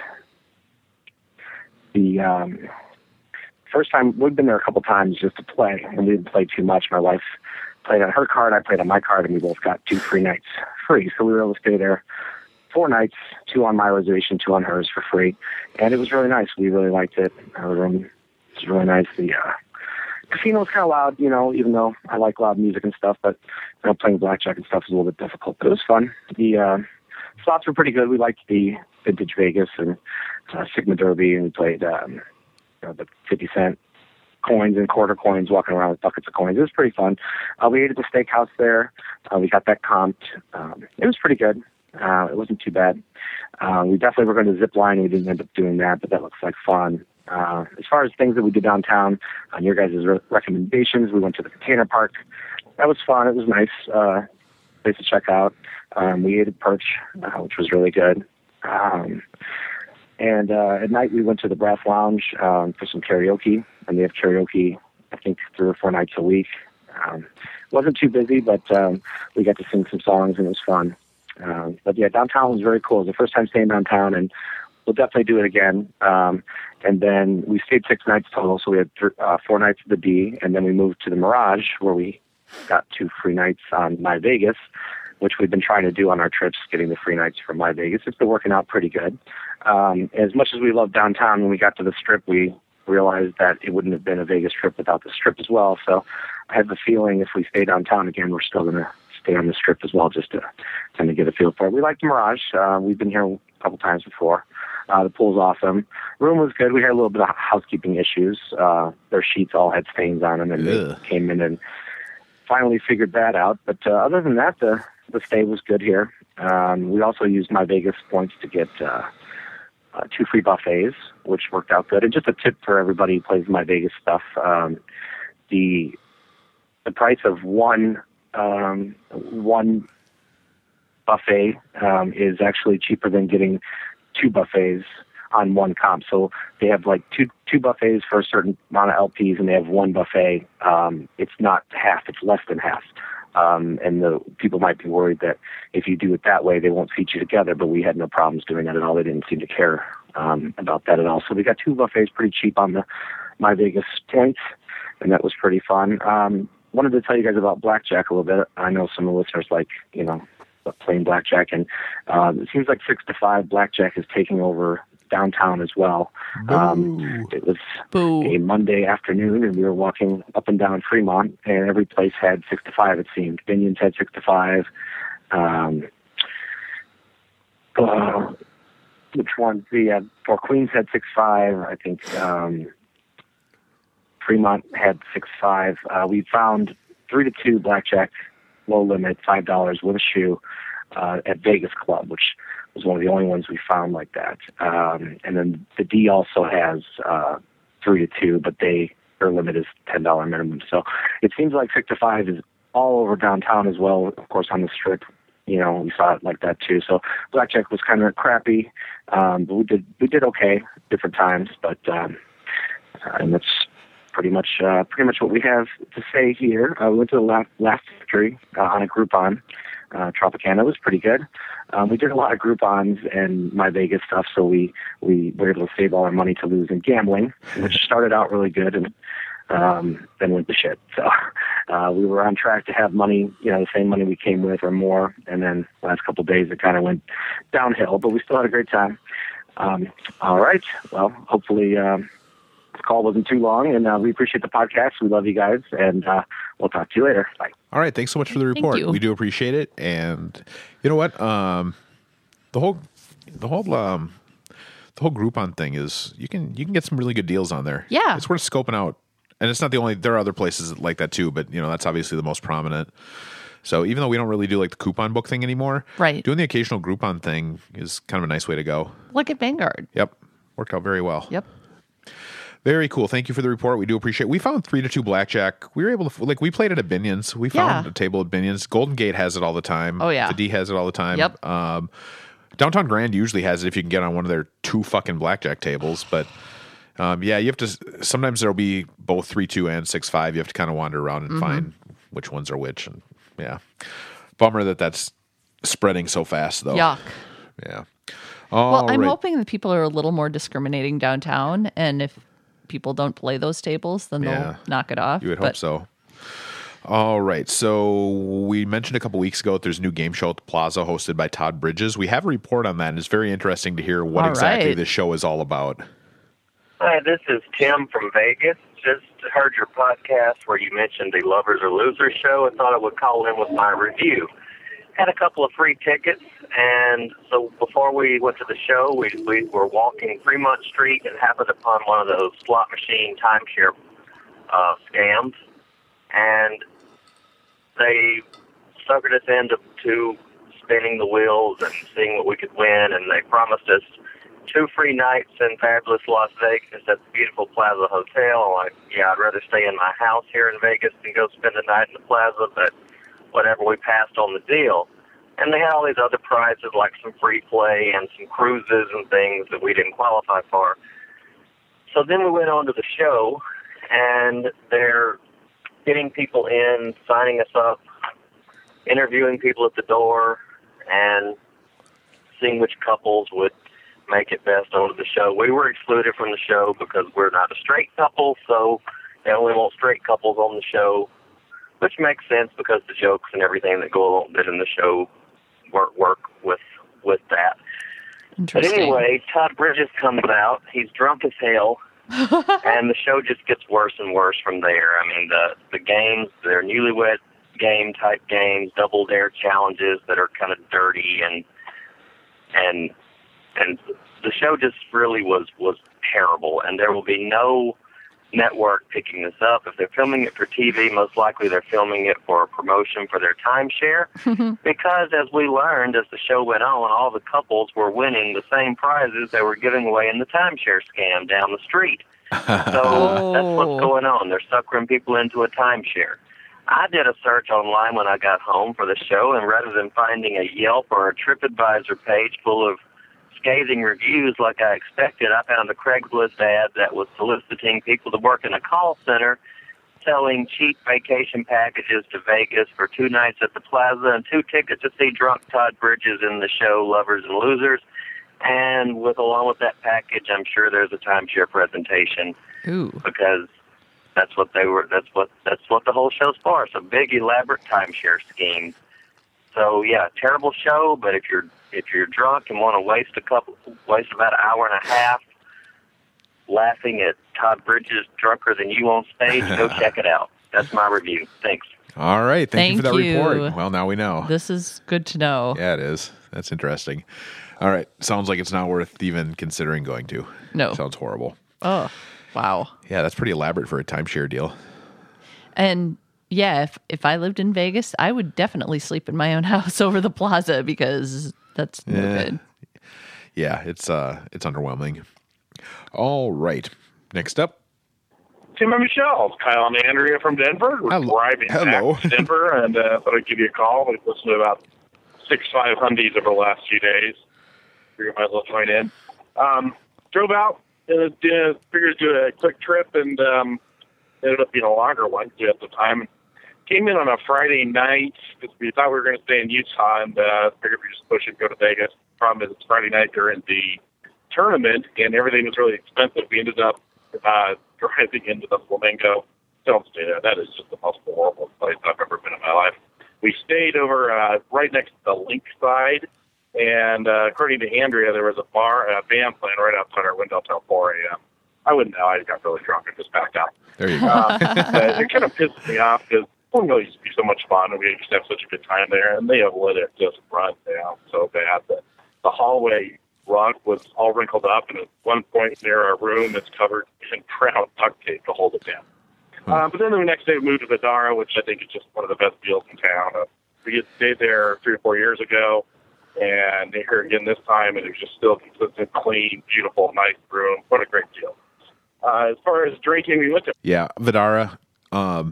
the um, first time we'd been there a couple times just to play, and we didn't play too much. My wife played on her card, I played on my card, and we both got two free nights free. So we were able to stay there four nights, two on my reservation, two on hers for free, and it was really nice. We really liked it. Our room was really nice. The uh, casino was kind of loud, you know, even though I like loud music and stuff, but you know, playing blackjack and stuff was a little bit difficult, but it was fun. The uh, slots were pretty good. We liked the Vintage Vegas and uh, Sigma Derby, and we played um, you know, the fifty cent coins and quarter coins, walking around with buckets of coins. It was pretty fun. Uh, we ate at the steakhouse there. Uh, we got that comped. Um, it was pretty good. Uh, it wasn't too bad. Uh, we definitely were going to zip line. We didn't end up doing that, but that looks like fun. Uh, as far as things that we did downtown, on your guys' re- recommendations, we went to the container park. That was fun. It was nice. Uh, place to check out. Um, we ate at Perch, uh, which was really good. Um, and uh, at night, we went to the Brass Lounge um, for some karaoke, and they have karaoke, I think, three or four nights a week. Um, wasn't too busy, but um, we got to sing some songs, and it was fun. Um, but yeah, downtown was very cool. It was the first time staying downtown, and we'll definitely do it again. Um, and then we stayed six nights total, so we had th- uh, four nights at the D, and then we moved to the Mirage, where we got two free nights on My Vegas. which we've been trying to do on our trips, getting the free nights from My Vegas. It's been working out pretty good. Um, as much as we love downtown, when we got to the Strip, we realized that it wouldn't have been a Vegas trip without the Strip as well. So I have the feeling if we stay downtown again, we're still going to stay on the Strip as well, just to kind of get a feel for it. We like the Mirage. Uh, we've been here a couple times before. Uh, the pool's awesome. Room was good. We had a little bit of housekeeping issues. Uh, their sheets all had stains on them, and Ugh. they came in and finally figured that out. But uh, other than that, the the stay was good here. Um, we also used My Vegas points to get uh, uh, two free buffets, which worked out good. And just a tip for everybody who plays My Vegas stuff: um, the the price of one um, one buffet um, is actually cheaper than getting two buffets on one comp. So they have like two two buffets for a certain amount of L Ps, and they have one buffet. Um, it's not half; it's less than half. Um, and the people might be worried that if you do it that way, they won't feed you together. But we had no problems doing that at all. They didn't seem to care um, about that at all. So we got two buffets pretty cheap on the My Vegas points, and that was pretty fun. Um, wanted to tell you guys about blackjack a little bit. I know some of the listeners like you know playing blackjack, and uh, it seems like six to five blackjack is taking over downtown as well. Um, it was Boo. a Monday afternoon, and we were walking up and down Fremont, and every place had six to five. It seemed Binion's had six to five. Um, uh, which one? The uh, Four Queens had six five. I think um, Fremont had six five. Uh, we found three to two blackjack, low limit, five dollars with a shoe uh, at Vegas Club, which was one of the only ones we found like that. Um, and then the D also has uh, three to two, but they their limit is ten dollars minimum. So it seems like six to five is all over downtown as well. Of course, on the Strip, you know, we saw it like that too. So blackjack was kind of crappy, um, but we did we did okay different times. But um, and that's pretty much uh, pretty much what we have to say here. I uh, went to the last, last victory uh, on a Groupon. Uh, Tropicana was pretty good. Um, we did a lot of Groupons and My Vegas stuff, so we, we were able to save all our money to lose in gambling, which started out really good and um, then went to shit. So uh, we were on track to have money, you know, the same money we came with or more, and then the last couple of days it kind of went downhill, but we still had a great time. Um, all right. Well, hopefully um, this call wasn't too long, and uh, we appreciate the podcast. We love you guys, and uh, we'll talk to you later. Bye. All right. Thanks so much for the report. We do appreciate it. And you know what? Um, the whole, the whole, um, the whole Groupon thing is you can, you can get some really good deals on there. Yeah. It's worth scoping out. And it's not the only, there are other places like that too, but you know, that's obviously the most prominent. So even though we don't really do like the coupon book thing anymore, right, doing the occasional Groupon thing is kind of a nice way to go. Look at Vanguard. Yep. Worked out very well. Yep. Very cool. Thank you for the report. We do appreciate it. We found three to two blackjack. We were able to, like, we played it at Binion's. We found Yeah. a table at Binion's. Golden Gate has it all the time. Oh, yeah. The D has it all the time. Yep. Um, Downtown Grand usually has it if you can get on one of their two fucking blackjack tables. But, um, yeah, you have to, sometimes there'll be both three two and six five. You have to kind of wander around and Mhm. find which ones are which. And, yeah. Bummer that that's spreading so fast, though. Yuck. Yeah. Well, All I'm right. hoping that people are a little more discriminating downtown, and if people don't play those tables, then they'll Yeah. knock it off. You would But hope so. All right. So we mentioned a couple weeks ago that there's a new game show at the Plaza hosted by Todd Bridges. We have a report on that, and it's very interesting to hear what All exactly right. this show is all about. Hi, this is Tim from Vegas. Just heard your podcast where you mentioned the Lovers or Losers show and thought I would call in with my review. Had a couple of free tickets, and so before we went to the show, we, we were walking Fremont Street and happened upon one of those slot machine timeshare uh, scams, and they suckered us into to spinning the wheels and seeing what we could win, and they promised us two free nights in fabulous Las Vegas at the beautiful Plaza Hotel. I'm like, yeah, I'd rather stay in my house here in Vegas than go spend the night in the Plaza, but whatever, we passed on the deal. And they had all these other prizes like some free play and some cruises and things that we didn't qualify for. So then we went on to the show, and they're getting people in, signing us up, interviewing people at the door, and seeing which couples would make it best onto the show. We were excluded from the show because we're not a straight couple, so they only want straight couples on the show. which makes sense because the jokes and everything that go along that in the show work work with with that. But anyway, Todd Bridges comes out. He's drunk as hell, and the show just gets worse and worse from there. I mean, the the games, they're newlywed game type games, double dare challenges that are kind of dirty, and and and the show just really was was terrible. And there will be no network picking this up. If they're filming it for T V, most likely they're filming it for a promotion for their timeshare, because as we learned as the show went on, all the couples were winning the same prizes they were giving away in the timeshare scam down the street. So Oh. that's what's going on. They're suckering people into a timeshare. I did a search online when I got home for the show, and rather than finding a Yelp or a TripAdvisor page full of scathing reviews like I expected, I found a Craigslist ad that was soliciting people to work in a call center, selling cheap vacation packages to Vegas for two nights at the Plaza and two tickets to see drunk Todd Bridges in the show Lovers and Losers. And with along with that package, I'm sure there's a timeshare presentation. Ooh. Because that's what they were. That's what that's what the whole show's for. It's a big, elaborate timeshare scheme. So yeah, terrible show. But if you're if you're drunk and want to waste a couple, waste about an hour and a half laughing at Todd Bridges drunker than you on stage, go check it out. That's my review. Thanks. All right. Thank, you for that Thank you. report. Well, now we know. This is good to know. Yeah, it is. That's interesting. All right. Sounds like it's not worth even considering going to. No. Sounds horrible. Oh, wow. Yeah, that's pretty elaborate for a timeshare deal. And yeah, if if I lived in Vegas, I would definitely sleep in my own house over the Plaza because that's no Yeah. good. Yeah, it's uh, it's underwhelming. All right. Next up. Tim and Michelle, Kyle and Andrea from Denver. We're Hello. driving Hello. back to Denver, and uh, thought I'd give you a call. We've listened to about six five hundies over the last few days. Figured I might as well join in. Um, drove out, uh, did, figured to do a quick trip, and um, ended up being a longer one at the time. Came in on a Friday night because we thought we were going to stay in Utah, and uh, figured we just push it and go to Vegas. Problem is, it's Friday night during the tournament, and everything was really expensive. We ended up uh, driving into the Flamingo. Don't stay there. That is just the most horrible place I've ever been in my life. We stayed over uh, right next to the link side, and uh, according to Andrea, there was a bar, a band playing right outside our window till four a.m. I wouldn't know. I got really drunk and just backed out. There you go. Um, but it kind of pissed me off because Flamingo used to be so much fun, and we used to have such a good time there, and they have let it just run down so bad that the hallway rug was all wrinkled up, and at one point near our room, it's covered in brown duct tape to hold it down. Uh, but then the next day we moved to Vidara, which I think is just one of the best deals in town. Uh, we had stayed there three or four years ago, and they here again this time, and it was just still consistent, clean, beautiful, nice room. What a great deal. Uh, as far as drinking, we went to... Yeah, Vidara, um,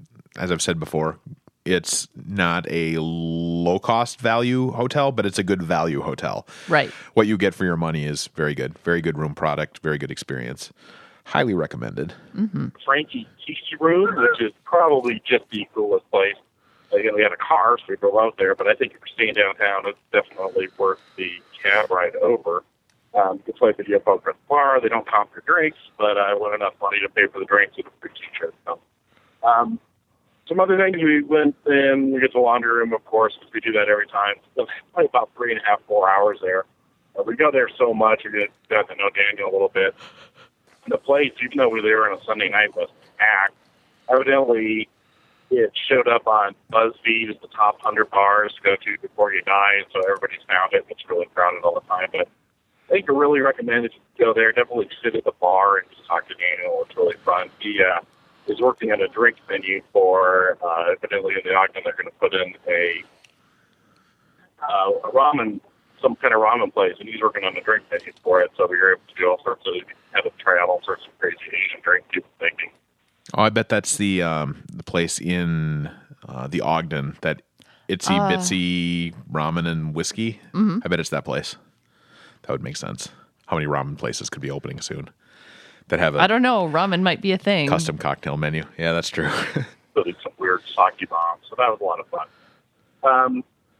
as I've said before, it's not a low-cost value hotel, but it's a good value hotel. Right. What you get for your money is very good. Very good room product, very good experience. Highly recommended. Mm-hmm. Frankie Kiki room, which is probably just the coolest place. Again, we had a car, so we drove out there, but I think if you're staying downtown, it's definitely worth the cab ride over. Um, it's like if you have over at the bar, they don't comp your drinks, but I want enough money to pay for the drinks with a free t-shirt. So, um, some other things, we went in, we get to the laundry room, of course, because we do that every time. So it's probably about three and a half, four hours there. Uh, we go there so much, we get got to know Daniel a little bit. The place, even though we were there on a Sunday night, was packed. Evidently, it showed up on BuzzFeed as the top one hundred bars to go to before you die, so everybody's found it. It's really crowded all the time. But I think I really recommend it to go there. Definitely sit at the bar and just talk to Daniel. It's really fun. He uh, is working on a drink menu for, uh, evidently in the Ogden, they're going to put in a, uh, a ramen, some kind of ramen place, and he's working on a drink menu for it, so we're able to do all sorts of, have it try out all sorts of crazy Asian drinks people thinking. Oh, I bet that's the um, the place in uh, the Ogden, that Itsy Uh. Bitsy Ramen and Whiskey. Mhm. I bet it's that place. That would make sense. How many ramen places could be opening soon that have a I don't know. Ramen might be a thing. custom cocktail menu? Yeah, that's true. So did some weird sake bombs, so that was a lot of fun. Um,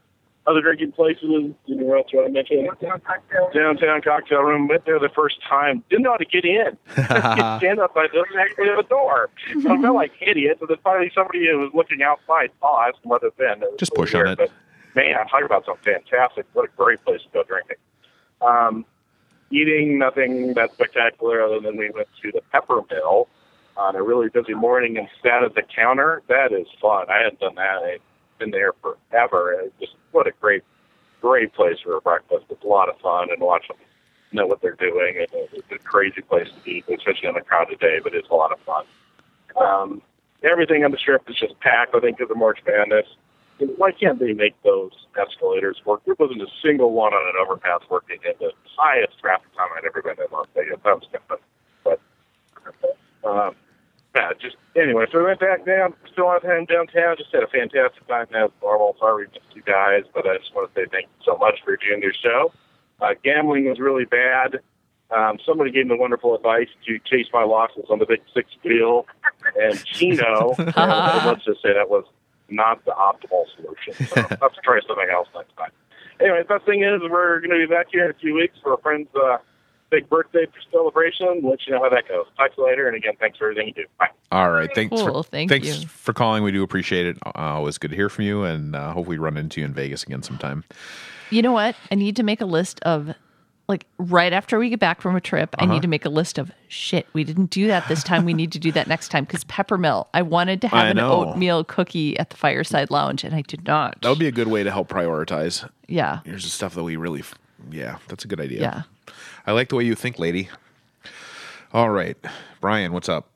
other drinking places. You know, where else do I mention? Downtown cocktail. Downtown cocktail room. Went there the first time. Didn't know how to get in. Just get stand up by the actually the door. So I felt like idiots. And then finally somebody who was looking outside saw us and let us in. Just push on it. But, man, talk about something fantastic. What a great place to go drinking. Um, eating, nothing that spectacular other than we went to the Pepper Mill on a really busy morning and sat at the counter. That is fun. I hadn't done that. I've been there forever. It's just what a great, great place for a breakfast. It's a lot of fun and watch them know what they're doing. It's a crazy place to be, especially on a crowded day, but it's a lot of fun. Um, everything on the strip is just packed, I think, because of March Madness. Why can't they make those escalators work? There wasn't a single one on an overpass working in the highest traffic time I'd ever been in Las Vegas. That was kind of fun. But, um, yeah, just, anyway, so we went back down, still out downtown, just had a fantastic time as normal. Sorry we missed you guys, but I just want to say thank you so much for doing your show. Uh, gambling was really bad. Um, somebody gave me the wonderful advice to chase my losses on the big six wheel and Chino. And let's just say that was not the optimal solution. So let's try something else next time. Anyway, the best thing is we're going to be back here in a few weeks for a friend's uh, big birthday celebration. We'll let you know how that goes. Talk to you later. And again, thanks for everything you do. Bye. All right. Thanks Cool, for thank thanks you. for calling. We do appreciate it. Uh, always good to hear from you, and uh, hopefully run into you in Vegas again sometime. You know what? I need to make a list of, like, right after we get back from a trip, Uh-huh. I need to make a list of, shit, we didn't do that this time. We need to do that next time. Because Peppermill, I wanted to have I an know. oatmeal cookie at the Fireside Lounge, and I did not. That would be a good way to help prioritize. Yeah. Here's the stuff that we really, f- yeah, that's a good idea. Yeah. I like the way you think, lady. All right. Brian, what's up?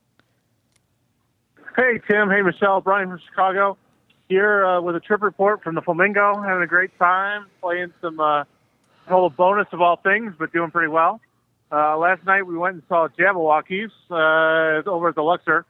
Hey, Tim. Hey, Michelle. Brian from Chicago. Here uh, with a trip report from the Flamingo. Having a great time. Playing some uh, total bonus of all things, but doing pretty well. Uh, last night we went and saw Jabberwockies uh, over at the Luxor.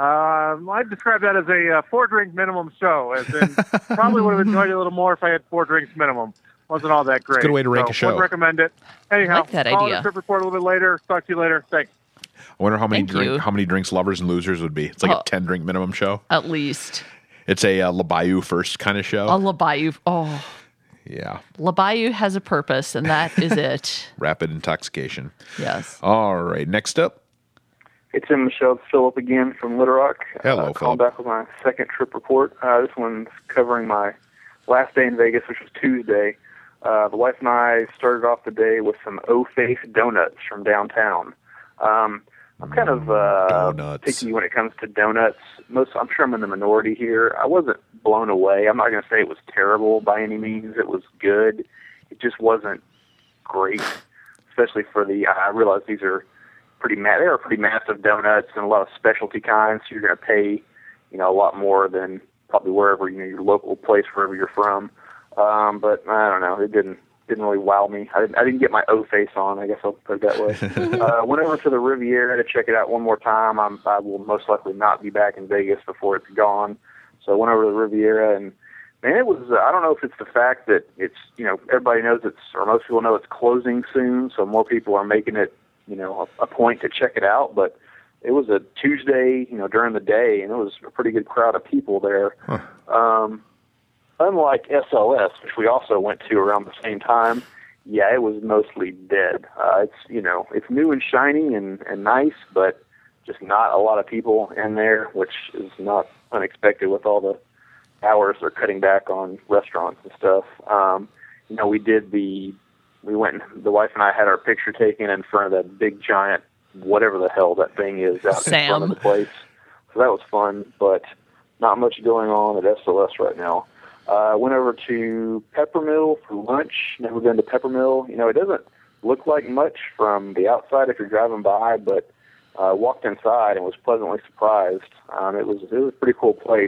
Um, I'd describe that as a uh, four-drink minimum show, as in probably would have enjoyed it a little more if I had four drinks minimum. Wasn't all that great. It's a good way to rank so a show. Would recommend it. Anyhow, I like that call it idea. a trip report a little bit later. Talk to you later. Thanks. I wonder how many Thank drink, you. how many drinks lovers and losers would be. It's like Oh. a ten drink minimum show. At least. It's a uh, La Bayou first kind of show. A La Bayou. Oh, yeah. La Bayou has a purpose, and that is it. Rapid intoxication. Yes. All right. Next up. Hey, Tim, Michelle, it's Philip again from Little Rock. Hello, uh, Calling Philip. back with my second trip report. Uh, this one's covering my last day in Vegas, which was Tuesday. Uh, the wife and I started off the day with some O-Face donuts from downtown. Um, I'm kind of uh, Donuts. picky when it comes to donuts. Most, I'm sure I'm in the minority here. I wasn't blown away. I'm not going to say it was terrible by any means. It was good. It just wasn't great, especially for the. I realize these are pretty. Ma- they are pretty massive donuts and a lot of specialty kinds. So you're going to pay, you know, a lot more than probably wherever you know your local place, wherever you're from. Um, but I don't know. It didn't didn't really wow me. I didn't, I didn't get my O face on. I guess I'll put it that way. uh, went over to the Riviera to check it out one more time. I'm, I will most likely not be back in Vegas before it's gone. So I went over to the Riviera, and man, it was. Uh, I don't know if it's the fact that it's you know everybody knows it's or most people know it's closing soon, so more people are making it you know a, a point to check it out. But it was a Tuesday, you know, during the day, and it was a pretty good crowd of people there. Huh. Um, unlike S L S, which we also went to around the same time, yeah, it was mostly dead. Uh, it's you know, it's new and shiny and, and nice, but just not a lot of people in there, which is not unexpected with all the hours they're cutting back on restaurants and stuff. Um, you know, we did the, we went, and the wife and I had our picture taken in front of that big giant, whatever the hell that thing is out in front of the place. So that was fun, but not much going on at S L S right now. Uh, went over to Peppermill for lunch. Never been to Peppermill. You know, it doesn't look like much from the outside if you're driving by, but uh, walked inside and was pleasantly surprised. Um, it was it was a pretty cool place.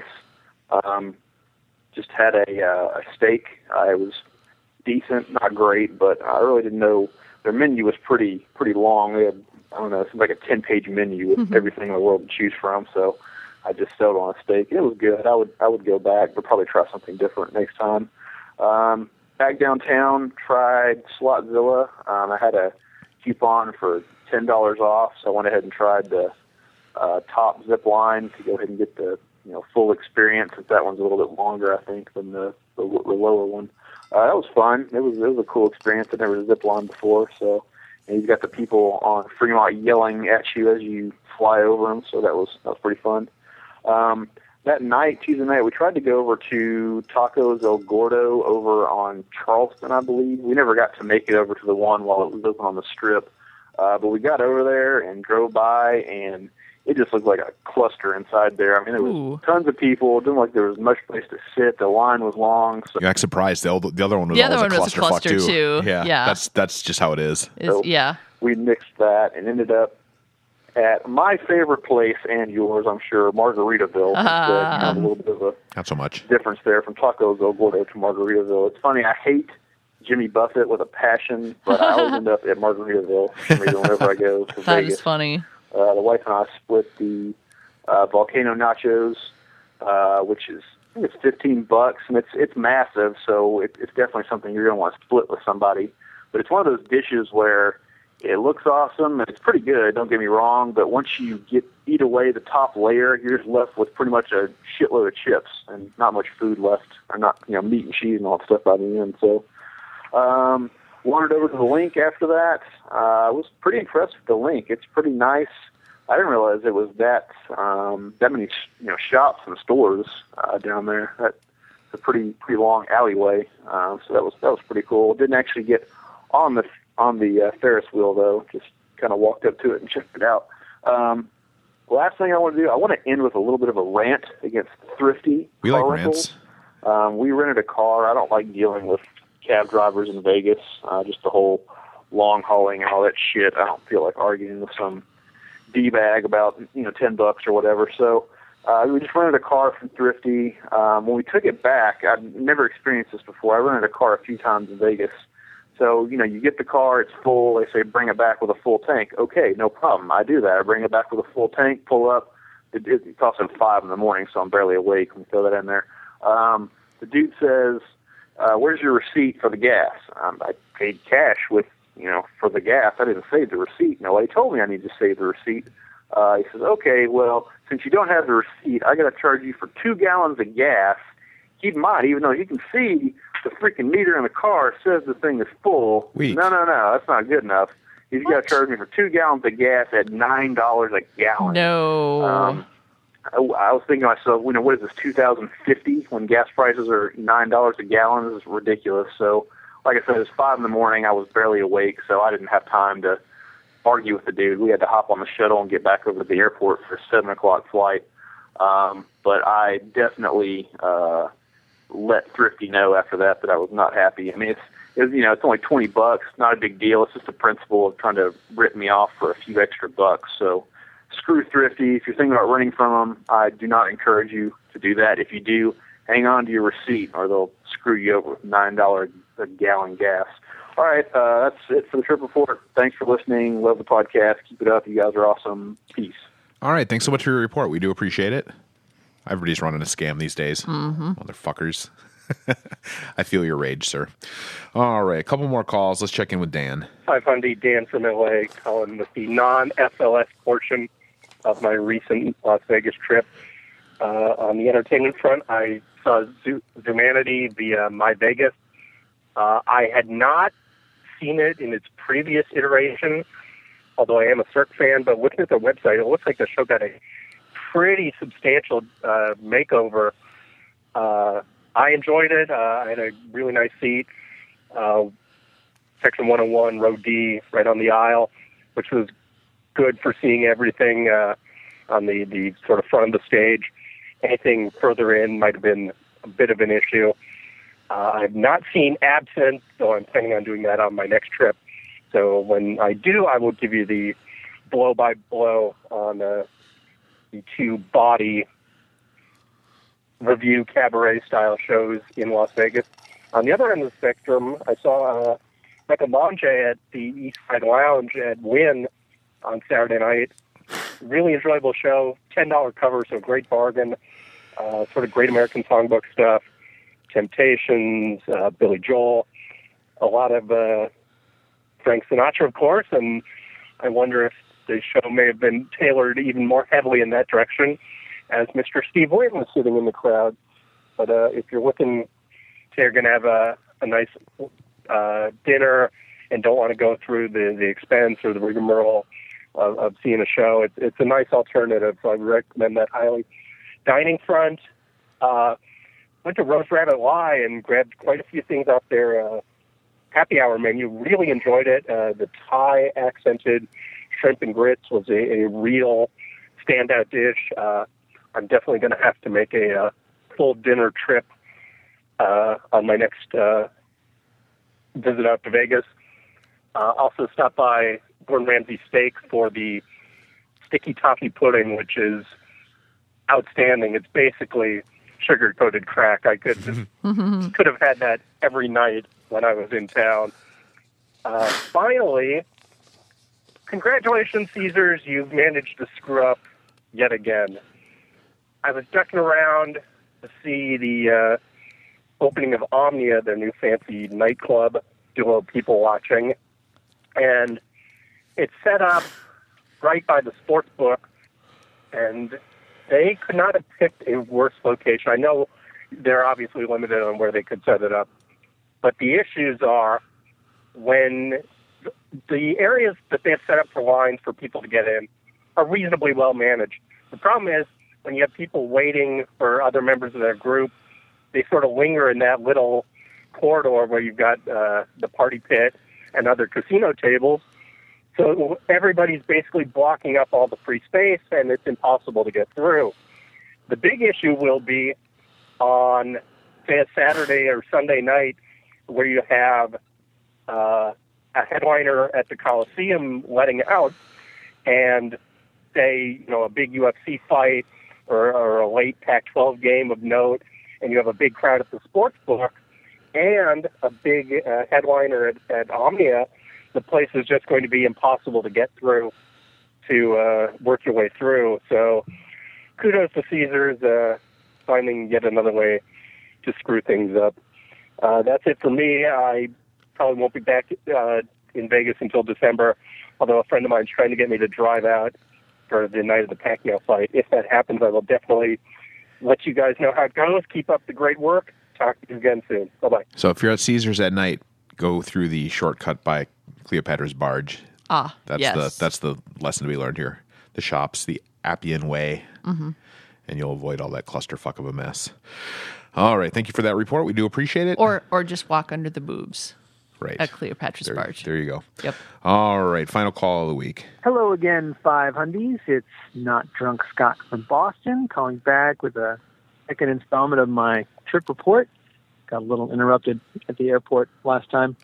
Um, just had a, uh, a steak. Uh, it was decent, not great, but I really didn't know. Their menu was pretty pretty long. They had, I don't know, it seemed like a ten-page menu with everything in the world to choose from. So I just settled on a steak. It was good. I would I would go back, but probably try something different next time. Um, back downtown, tried Slotzilla. Um, I had a coupon for ten dollars off, so I went ahead and tried the uh, top zip line to go ahead and get the you know full experience. Since that one's a little bit longer, I think, than the the, the lower one. uh, that was fun. It was it was a cool experience. I'd never zip lined before, so and you've got the people on Fremont yelling at you as you fly over them, so that was that was pretty fun. Um, that night, Tuesday night, we tried to go over to Tacos El Gordo over on Charleston, I believe. We never got to make it over to the one while it was open on the Strip, uh, but we got over there and drove by, and it just looked like a cluster inside there. I mean, there was Ooh. tons of people. It didn't look like there was much place to sit. The line was long. So. You're not surprised. The, other- the other one was The other always one a was a clusterfuck cluster, too. too. Yeah, Yeah. that's that's just how it is. Is, So yeah. we mixed that and ended up at my favorite place and yours, I'm sure, Margaritaville. Uh, It's, kind of a little bit of a Not so much. difference there from Tacos El Gordo to Margaritaville. It's funny, I hate Jimmy Buffett with a passion, but I always end up at Margaritaville for some reason whenever I go to That Vegas. is funny. Uh, the wife and I split the uh, volcano nachos, uh, which is I think it's fifteen bucks, and it's it's massive, so it, it's definitely something you're going to want to split with somebody. But it's one of those dishes where it looks awesome and it's pretty good. Don't get me wrong, but once you get eat away the top layer, you're just left with pretty much a shitload of chips and not much food left, or not you know meat and cheese and all that stuff by the end. So. Um, wandered over to the Link after that. Uh, I was pretty impressed with the Link. It's pretty nice. I didn't realize it was that um, that many you know shops and stores uh, down there. That's a pretty pretty long alleyway. Uh, so that was that was pretty cool. Didn't actually get on the on the uh, Ferris wheel though. Just kind of walked up to it and checked it out. Um, last thing I want to do, I want to end with a little bit of a rant against Thrifty. We car like rentals. rants. Um, we rented a car. I don't like dealing with cab drivers in Vegas, uh, just the whole long hauling and all that shit. I don't feel like arguing with some D-bag about, you know, ten bucks or whatever. So uh, we just rented a car from Thrifty. Um, when we took it back, I'd never experienced this before. I rented a car a few times in Vegas. So, you know, you get the car, it's full. They say bring it back with a full tank. Okay, no problem. I do that. I bring it back with a full tank, pull up. It, it, it's also five in the morning, so I'm barely awake when we throw that in there. Um, the dude says, Uh, where's your receipt for the gas? Um, I paid cash with, you know, for the gas. I didn't save the receipt. Nobody told me I need to save the receipt. Uh, he says, okay, well, since you don't have the receipt, I got to charge you for two gallons of gas. Keep in mind, even though you can see the freaking meter in the car says the thing is full. Weak. No, no, no, that's not good enough. He's got to charge me for two gallons of gas at nine dollars a gallon. No. Um, I, I was thinking to myself, you know, what is this, two thousand fifty when gas prices are nine dollars a gallon? This is ridiculous. So, like I said, it was five in the morning. I was barely awake, so I didn't have time to argue with the dude. We had to hop on the shuttle and get back over to the airport for a seven o'clock flight. Um, but I definitely uh, let Thrifty know after that that I was not happy. I mean, it's, it's you know, it's only twenty bucks, not a big deal. It's just the principle of trying to rip me off for a few extra bucks. So, screw Thrifty. If you're thinking about renting from them, I do not encourage you to do that. If you do, hang on to your receipt or they'll screw you over with nine dollars a gallon gas. All right, uh, that's it for the Trip Report. Thanks for listening. Love the podcast. Keep it up. You guys are awesome. Peace. All right, thanks so much for your report. We do appreciate it. Everybody's running a scam these days. Mm-hmm. Motherfuckers. I feel your rage, sir. All right, a couple more calls. Let's check in with Dan. five hundred Dan from L A calling with the non-S L S portion of my recent Las Vegas trip. Uh, on the entertainment front, I saw Zo- Zumanity via My Vegas. Uh, I had not seen it in its previous iteration, although I am a Cirque fan, but looking at the website, it looks like the show got a pretty substantial uh, makeover. Uh, I enjoyed it. Uh, I had a really nice seat. Uh, Section one oh one, row D, right on the aisle, which was good for seeing everything uh, on the, the sort of front of the stage. Anything further in might have been a bit of an issue. Uh, I've not seen Absinthe, so I'm planning on doing that on my next trip. So when I do, I will give you the blow-by-blow on uh, the two body review cabaret-style shows in Las Vegas. On the other end of the spectrum, I saw uh, Mecca Manje at the East Side Lounge at Wynn on Saturday night. Really enjoyable show, ten dollars cover, so great bargain. Uh, sort of Great American Songbook stuff, Temptations, uh, Billy Joel, a lot of uh, Frank Sinatra, of course, and I wonder if the show may have been tailored even more heavily in that direction, as Mister Steve Wynn was sitting in the crowd. But uh, if you're looking, say you're going to have a, a nice uh, dinner and don't want to go through the, the expense or the rigmarole of, of seeing a show, it's, it's a nice alternative. So I recommend that highly. Dining front, uh, went to Rose Rabbit Y and grabbed quite a few things off their uh, happy hour menu. Really enjoyed it. Uh, the Thai accented shrimp and grits was a, a real standout dish. Uh, I'm definitely going to have to make a, a full dinner trip uh, on my next uh, visit out to Vegas. Uh, also stopped by Gordon Ramsay Steak for the sticky toffee pudding, which is outstanding. It's basically sugar-coated crack. I could could have had that every night when I was in town. Uh, finally, congratulations, Caesars. You've managed to screw up yet again. I was ducking around to see the uh, opening of Omnia, their new fancy nightclub, do a little people watching. And it's set up right by the sports book, and they could not have picked a worse location. I know they're obviously limited on where they could set it up, but the issues are when the areas that they've set up for lines for people to get in are reasonably well managed. The problem is when you have people waiting for other members of their group, they sort of linger in that little corridor where you've got uh, the party pit and other casino tables. So everybody's basically blocking up all the free space, and it's impossible to get through. The big issue will be on, say, a Saturday or Sunday night where you have uh, a headliner at the Coliseum letting out, and, say, you know, a big U F C fight or, or a late Pac twelve game of note, and you have a big crowd at the sports book and a big uh, headliner at, at Omnia. The place is just going to be impossible to get through, to uh, work your way through. So kudos to Caesars uh, finding yet another way to screw things up. Uh, that's it for me. I probably won't be back uh, in Vegas until December, although a friend of mine is trying to get me to drive out for the night of the Pacquiao fight. If that happens, I will definitely let you guys know how it goes. Keep up the great work. Talk to you again soon. Bye-bye. So if you're at Caesars at night, go through the shortcut by Cleopatra's Barge. Ah, that's yes. the that's the lesson to be learned here. The shops, the Appian Way, Mm-hmm. and you'll avoid all that clusterfuck of a mess. All right, thank you for that report. We do appreciate it. Or or just walk under the boobs. Right. At Cleopatra's there, Barge. There you go. Yep. All right, final call of the week. Hello again, five hundies. It's Not Drunk Scott from Boston, calling back with a second installment of my trip report. Got a little interrupted at the airport last time.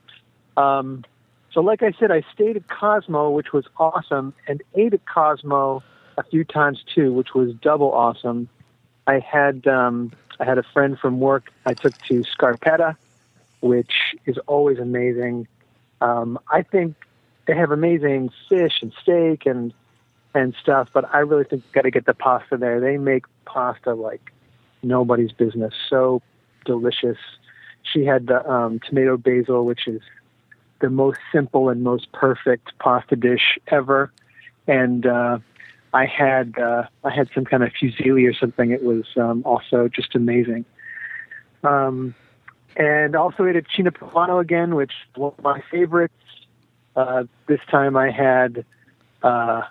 Um, so like I said, I stayed at Cosmo, which was awesome, and ate at Cosmo a few times too, which was double awesome. I had um, I had a friend from work I took to Scarpetta, which is always amazing. Um, I think they have amazing fish and steak and and stuff, but I really think you've got to get the pasta there. They make pasta like nobody's business. So delicious. She had the um, tomato basil, which is the most simple and most perfect pasta dish ever. And uh, I had uh, I had some kind of fusilli or something. It was um, also just amazing. Um, and also ate at Cina Poblano again, which is one of my favorites. Uh, this time I had uh,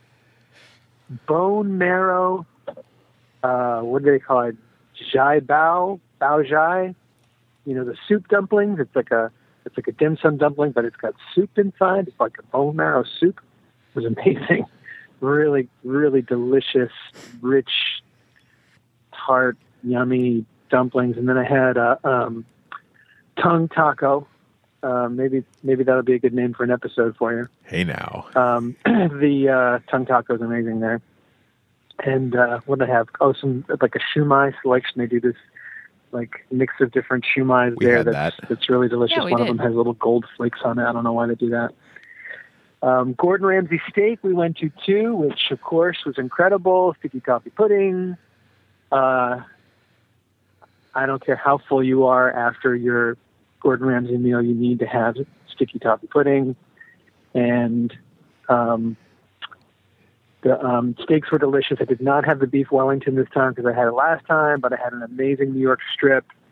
bone marrow. Uh, what do they call it? Jai bao, bao jai. You know, the soup dumplings. It's like a it's like a dim sum dumpling, but it's got soup inside. It's like a bone marrow soup. It was amazing. Really, really delicious, rich, tart, yummy dumplings. And then I had a um, tongue taco. Uh, maybe maybe that'll be a good name for an episode for you. Hey now. Um, the uh, tongue taco is amazing there. And uh, what did I have? Oh, some like a shumai selection. They do this like mix of different shumais We there. had That's that. that's really delicious. Yeah, we One did. of them has little gold flakes on it. I don't know why they do that. Um, Gordon Ramsay steak we went to too, which of course was incredible. Sticky toffee pudding. Uh, I don't care how full you are after your Gordon Ramsay meal, you need to have sticky toffee pudding. And um, the um, steaks were delicious. I did not have the beef Wellington this time because I had it last time, but I had an amazing New York strip.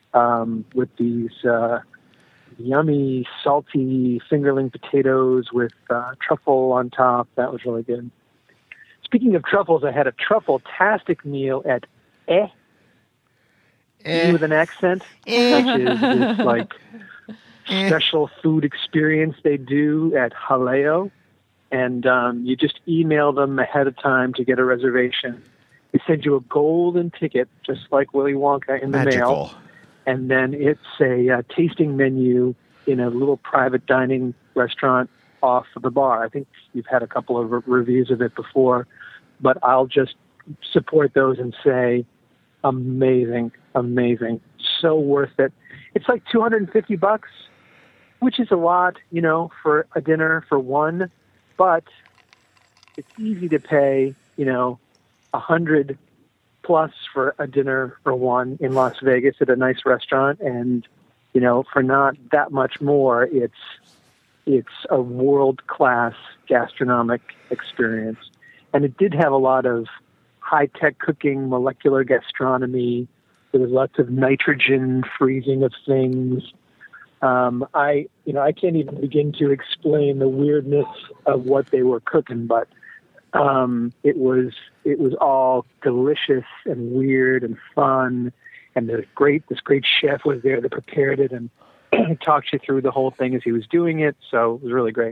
um, with these uh, yummy, salty fingerling potatoes with uh, truffle on top. That was really good. Speaking of truffles, I had a truffle-tastic meal at Eh, eh. with an accent, Eh. which is this like special food experience they do at Haleo. And um, you just email them ahead of time to get a reservation. They send you a golden ticket, just like Willy Wonka in the Magical. mail. And then it's a uh, tasting menu in a little private dining restaurant off of the bar. I think you've had a couple of re- reviews of it before, but I'll just support those and say, amazing, amazing. So worth it. It's like two hundred fifty bucks, which is a lot, you know, for a dinner for one. But it's easy to pay, you know, a hundred plus for a dinner for one in Las Vegas at a nice restaurant, and you know, for not that much more, it's it's a world class gastronomic experience. And it did have a lot of high tech cooking, molecular gastronomy. There was lots of nitrogen freezing of things. Um, I, you know, I can't even begin to explain the weirdness of what they were cooking, but um, it was it was all delicious and weird and fun. And the great this great chef was there that prepared it and talked you through the whole thing as he was doing it. So it was really great.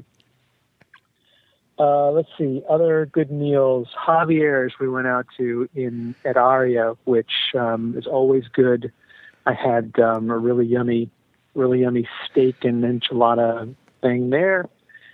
Uh, let's see, other good meals. Javier's we went out to in at Aria, which um, is always good. I had um, a really yummy. really yummy steak and enchilada thing there.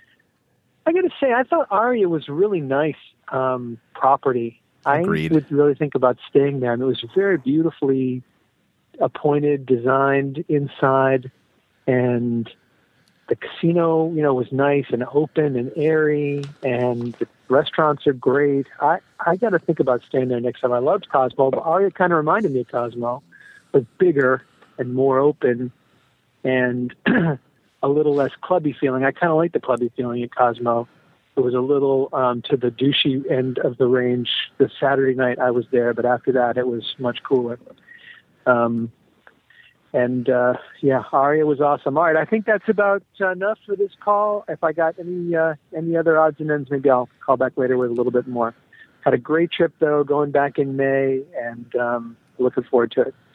I got to say, I thought Aria was really nice um, property. Agreed. I would really think about staying there. I mean, it was very beautifully appointed, designed inside, and the casino, you know, was nice and open and airy, and the restaurants are great. I, I got to think about staying there next time. I loved Cosmo, but Aria kind of reminded me of Cosmo, but bigger and more open, and a little less clubby feeling. I kind of like the clubby feeling at Cosmo. It was a little um, to the douchey end of the range the Saturday night I was there, but after that it was much cooler. Um, and, uh, yeah, Aria was awesome. All right, I think that's about enough for this call. If I got any uh, any other odds and ends, maybe I'll call back later with a little bit more. Had a great trip, though, going back in May, and um, looking forward to it.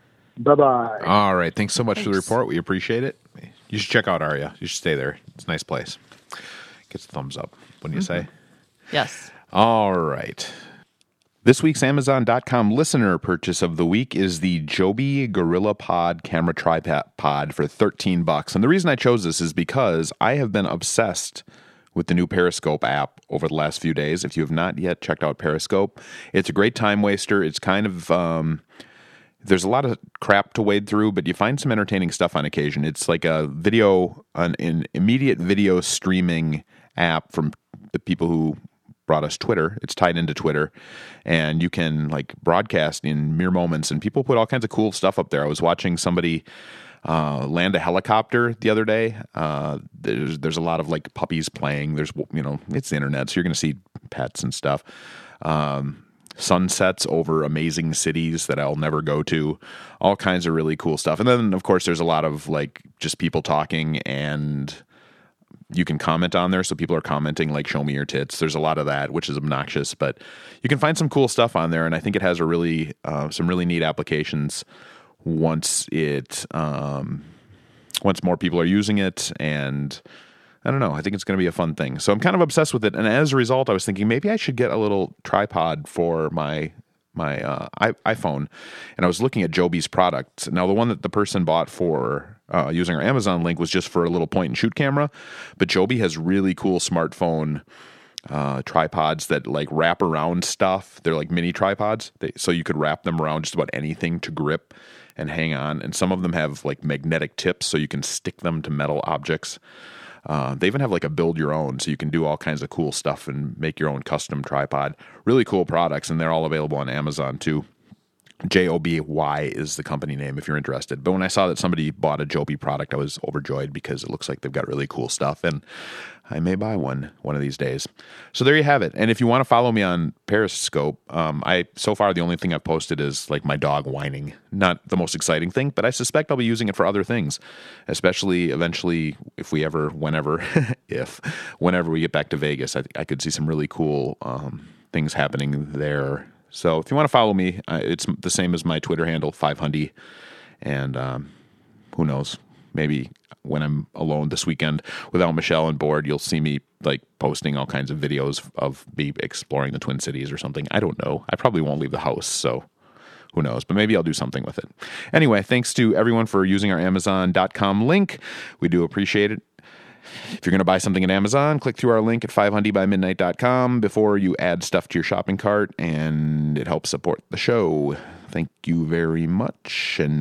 Bye-bye. All right. Thanks so much Thanks. for the report. We appreciate it. You should check out Aria. You should stay there. It's a nice place. Gets a thumbs up, wouldn't you say? Yes. All right. This week's Amazon dot com listener purchase of the week is the Joby Gorilla Pod camera tripod for thirteen bucks. And the reason I chose this is because I have been obsessed with the new Periscope app over the last few days. If you have not yet checked out Periscope, it's a great time waster. It's kind of... Um, There's a lot of crap to wade through, but you find some entertaining stuff on occasion. It's like a video, an, an immediate video streaming app from the people who brought us Twitter. It's tied into Twitter, and you can like broadcast in mere moments, and people put all kinds of cool stuff up there. I was watching somebody uh, land a helicopter the other day. Uh, there's there's a lot of like puppies playing. There's, you know, it's the internet, so you're going to see pets and stuff. Um, sunsets over amazing cities that I'll never go to, all kinds of really cool stuff. And then, of course, there's a lot of like just people talking, and you can comment on there. So people are commenting like, show me your tits. There's a lot of that, which is obnoxious, but you can find some cool stuff on there. And I think it has a really, uh, some really neat applications once it, um, once more people are using it. And I don't know. I think it's going to be a fun thing. So I'm kind of obsessed with it. And as a result, I was thinking maybe I should get a little tripod for my my uh, iPhone. And I was looking at Joby's products. Now, the one that the person bought for uh, using our Amazon link was just for a little point and shoot camera. But Joby has really cool smartphone uh, tripods that like wrap around stuff. They're like mini tripods. They, so you could wrap them around just about anything to grip and hang on. And some of them have like magnetic tips so you can stick them to metal objects. Uh, they even have like a build your own, so you can do all kinds of cool stuff and make your own custom tripod. Really cool products, and they're all available on Amazon too. J O B Y is the company name if you're interested. But when I saw that somebody bought a Joby product, I was overjoyed because it looks like they've got really cool stuff, and I may buy one one of these days. So there you have it. And if you want to follow me on Periscope, um, I so far the only thing I've posted is like my dog whining. Not the most exciting thing, but I suspect I'll be using it for other things, especially eventually if we ever, whenever, if, whenever we get back to Vegas, I, I could see some really cool um, things happening there. So if you want to follow me, uh, it's the same as my Twitter handle, five hundred. And um, who knows, maybe when I'm alone this weekend without Michelle and bored, you'll see me like posting all kinds of videos of me exploring the Twin Cities or something. I don't know. I probably won't leave the house, so who knows? But maybe I'll do something with it. Anyway, thanks to everyone for using our Amazon dot com link. We do appreciate it. If you're going to buy something at Amazon, click through our link at five hundred by midnight dot com before you add stuff to your shopping cart, and it helps support the show. Thank you very much. And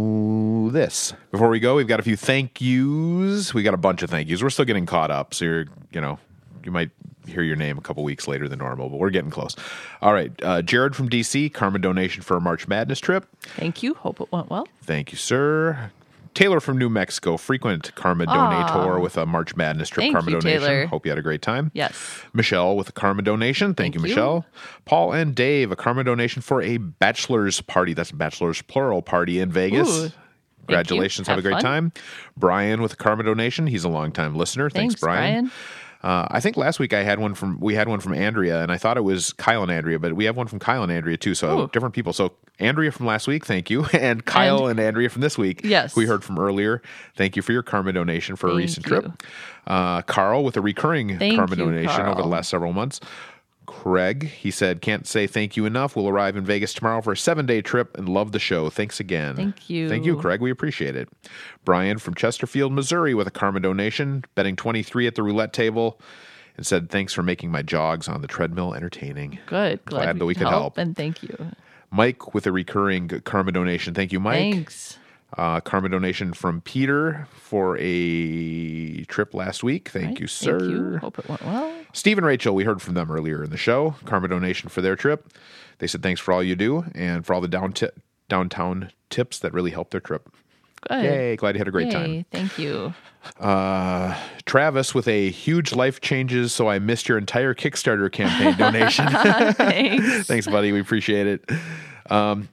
now this. Before we go, we've got a few thank yous. We got a bunch of thank yous. We're still getting caught up, so you're, you know, you might hear your name a couple weeks later than normal, but we're getting close. All right. Uh, Jared from D C, Karma donation for a March Madness trip. Thank you. Hope it went well. Thank you, sir. Taylor from New Mexico, frequent Karma donator Aww. with a March Madness trip Thank Karma you, donation. Taylor. Hope you had a great time. Yes. Michelle with a Karma donation. Thank, Thank you, you. Michelle. Paul and Dave, a Karma donation for a bachelor's party. That's bachelor's plural party in Vegas. Ooh. Congratulations. Have, Have a great fun. time. Brian with a Karma donation. He's a longtime listener. Thanks, Thanks, Brian. Brian. Uh, I think last week I had one from we had one from Andrea, and I thought it was Kyle and Andrea, but we have one from Kyle and Andrea too. So Ooh. different people. So Andrea from last week, thank you, and Kyle and, and Andrea from this week, yes, who we heard from earlier. Thank you for your Karma donation for thank a recent you. trip. Uh, Carl with a recurring Thank Karma you, donation Carl. over the last several months. Craig, he said, can't say thank you enough. We'll arrive in Vegas tomorrow for a seven-day trip and love the show. Thanks again. Thank you. Thank you, Craig. We appreciate it. Brian from Chesterfield, Missouri with a Karma donation, betting twenty-three at the roulette table, and said, thanks for making my jogs on the treadmill entertaining. Good. Glad, Glad we that we could could help. And thank you. Mike with a recurring Karma donation. Thank you, Mike. Thanks. Uh, Karma donation from Peter for a trip last week. Thank Right. you, sir. Thank you. Hope it went well. Steve and Rachel, we heard from them earlier in the show. Karma donation for their trip. They said thanks for all you do and for all the down ti- downtown tips that really helped their trip. Good. Yay, glad you had a great Yay, time. Thank you. Uh, Travis with a huge life changes, so I missed your entire Kickstarter campaign donation. Thanks. Thanks, buddy. We appreciate it. Um,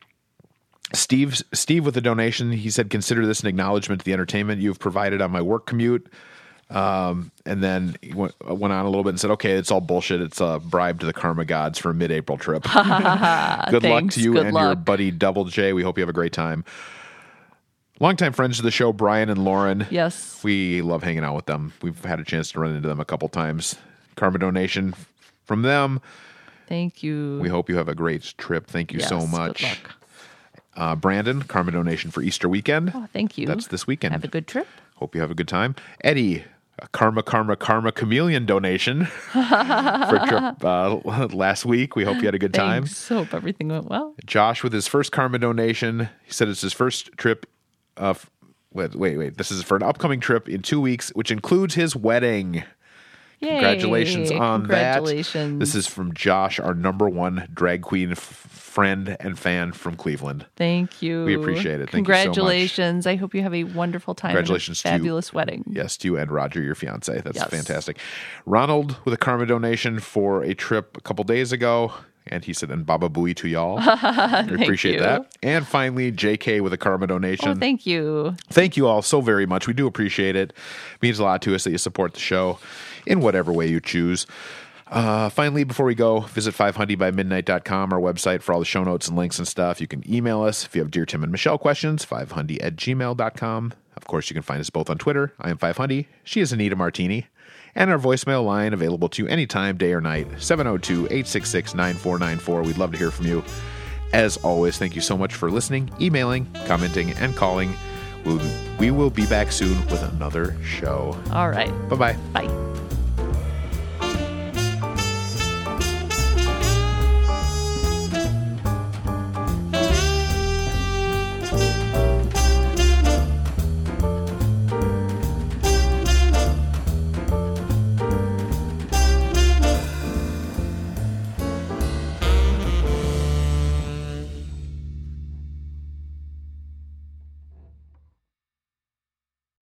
Steve, Steve with a donation, he said, consider this an acknowledgement to the entertainment you've provided on my work commute. Um, and then he went, went on a little bit and said, okay, it's all bullshit. It's a bribe to the karma gods for a mid-April trip. Good luck Thanks. to you Good and your luck. buddy Double J. We hope you have a great time. Longtime friends of the show, Brian and Lauren. Yes. We love hanging out with them. We've had a chance to run into them a couple times. Karma donation from them. Thank you. We hope you have a great trip. Thank you Yes, so good much. luck. Uh, Brandon, Karma donation for Easter weekend. Oh, thank you. That's this weekend. Have a good trip. Hope you have a good time. Eddie, a Karma, Karma, Karma Chameleon donation for a trip uh, last week. We hope you had a good time. Thanks. Hope everything went well. Josh with his first Karma donation. He said it's his first trip. Uh, wait, wait, wait. This is for an upcoming trip in two weeks, which includes his wedding. Yay. Congratulations on Congratulations. that. This is from Josh, our number one drag queen f- friend and fan from Cleveland. Thank you. We appreciate it. Thank you so much. Congratulations. I hope you have a wonderful time. Congratulations to and a you. fabulous wedding. Yes, to you and Roger, your fiance. That's Yes. fantastic. Ronald with a Karma donation for a trip a couple days ago. And he said, and Baba Booey to y'all. We Thank appreciate you. that. And finally, J K with a Karma donation. Oh, thank you. Thank you all so very much. We do appreciate it. It means a lot to us that you support the show in whatever way you choose. Uh, finally, before we go, visit five hundred by midnight dot com, our website for all the show notes and links and stuff. You can email us if you have Dear Tim and Michelle questions, five hundred at gmail dot com. Of course, you can find us both on Twitter. I am five hundred. She is Anita Martini. And our voicemail line available to you anytime, day or night, seven oh two, eight six six, nine four nine four. We'd love to hear from you. As always, thank you so much for listening, emailing, commenting, and calling. We'll, we will be back soon with another show. All right. Bye-bye. Bye.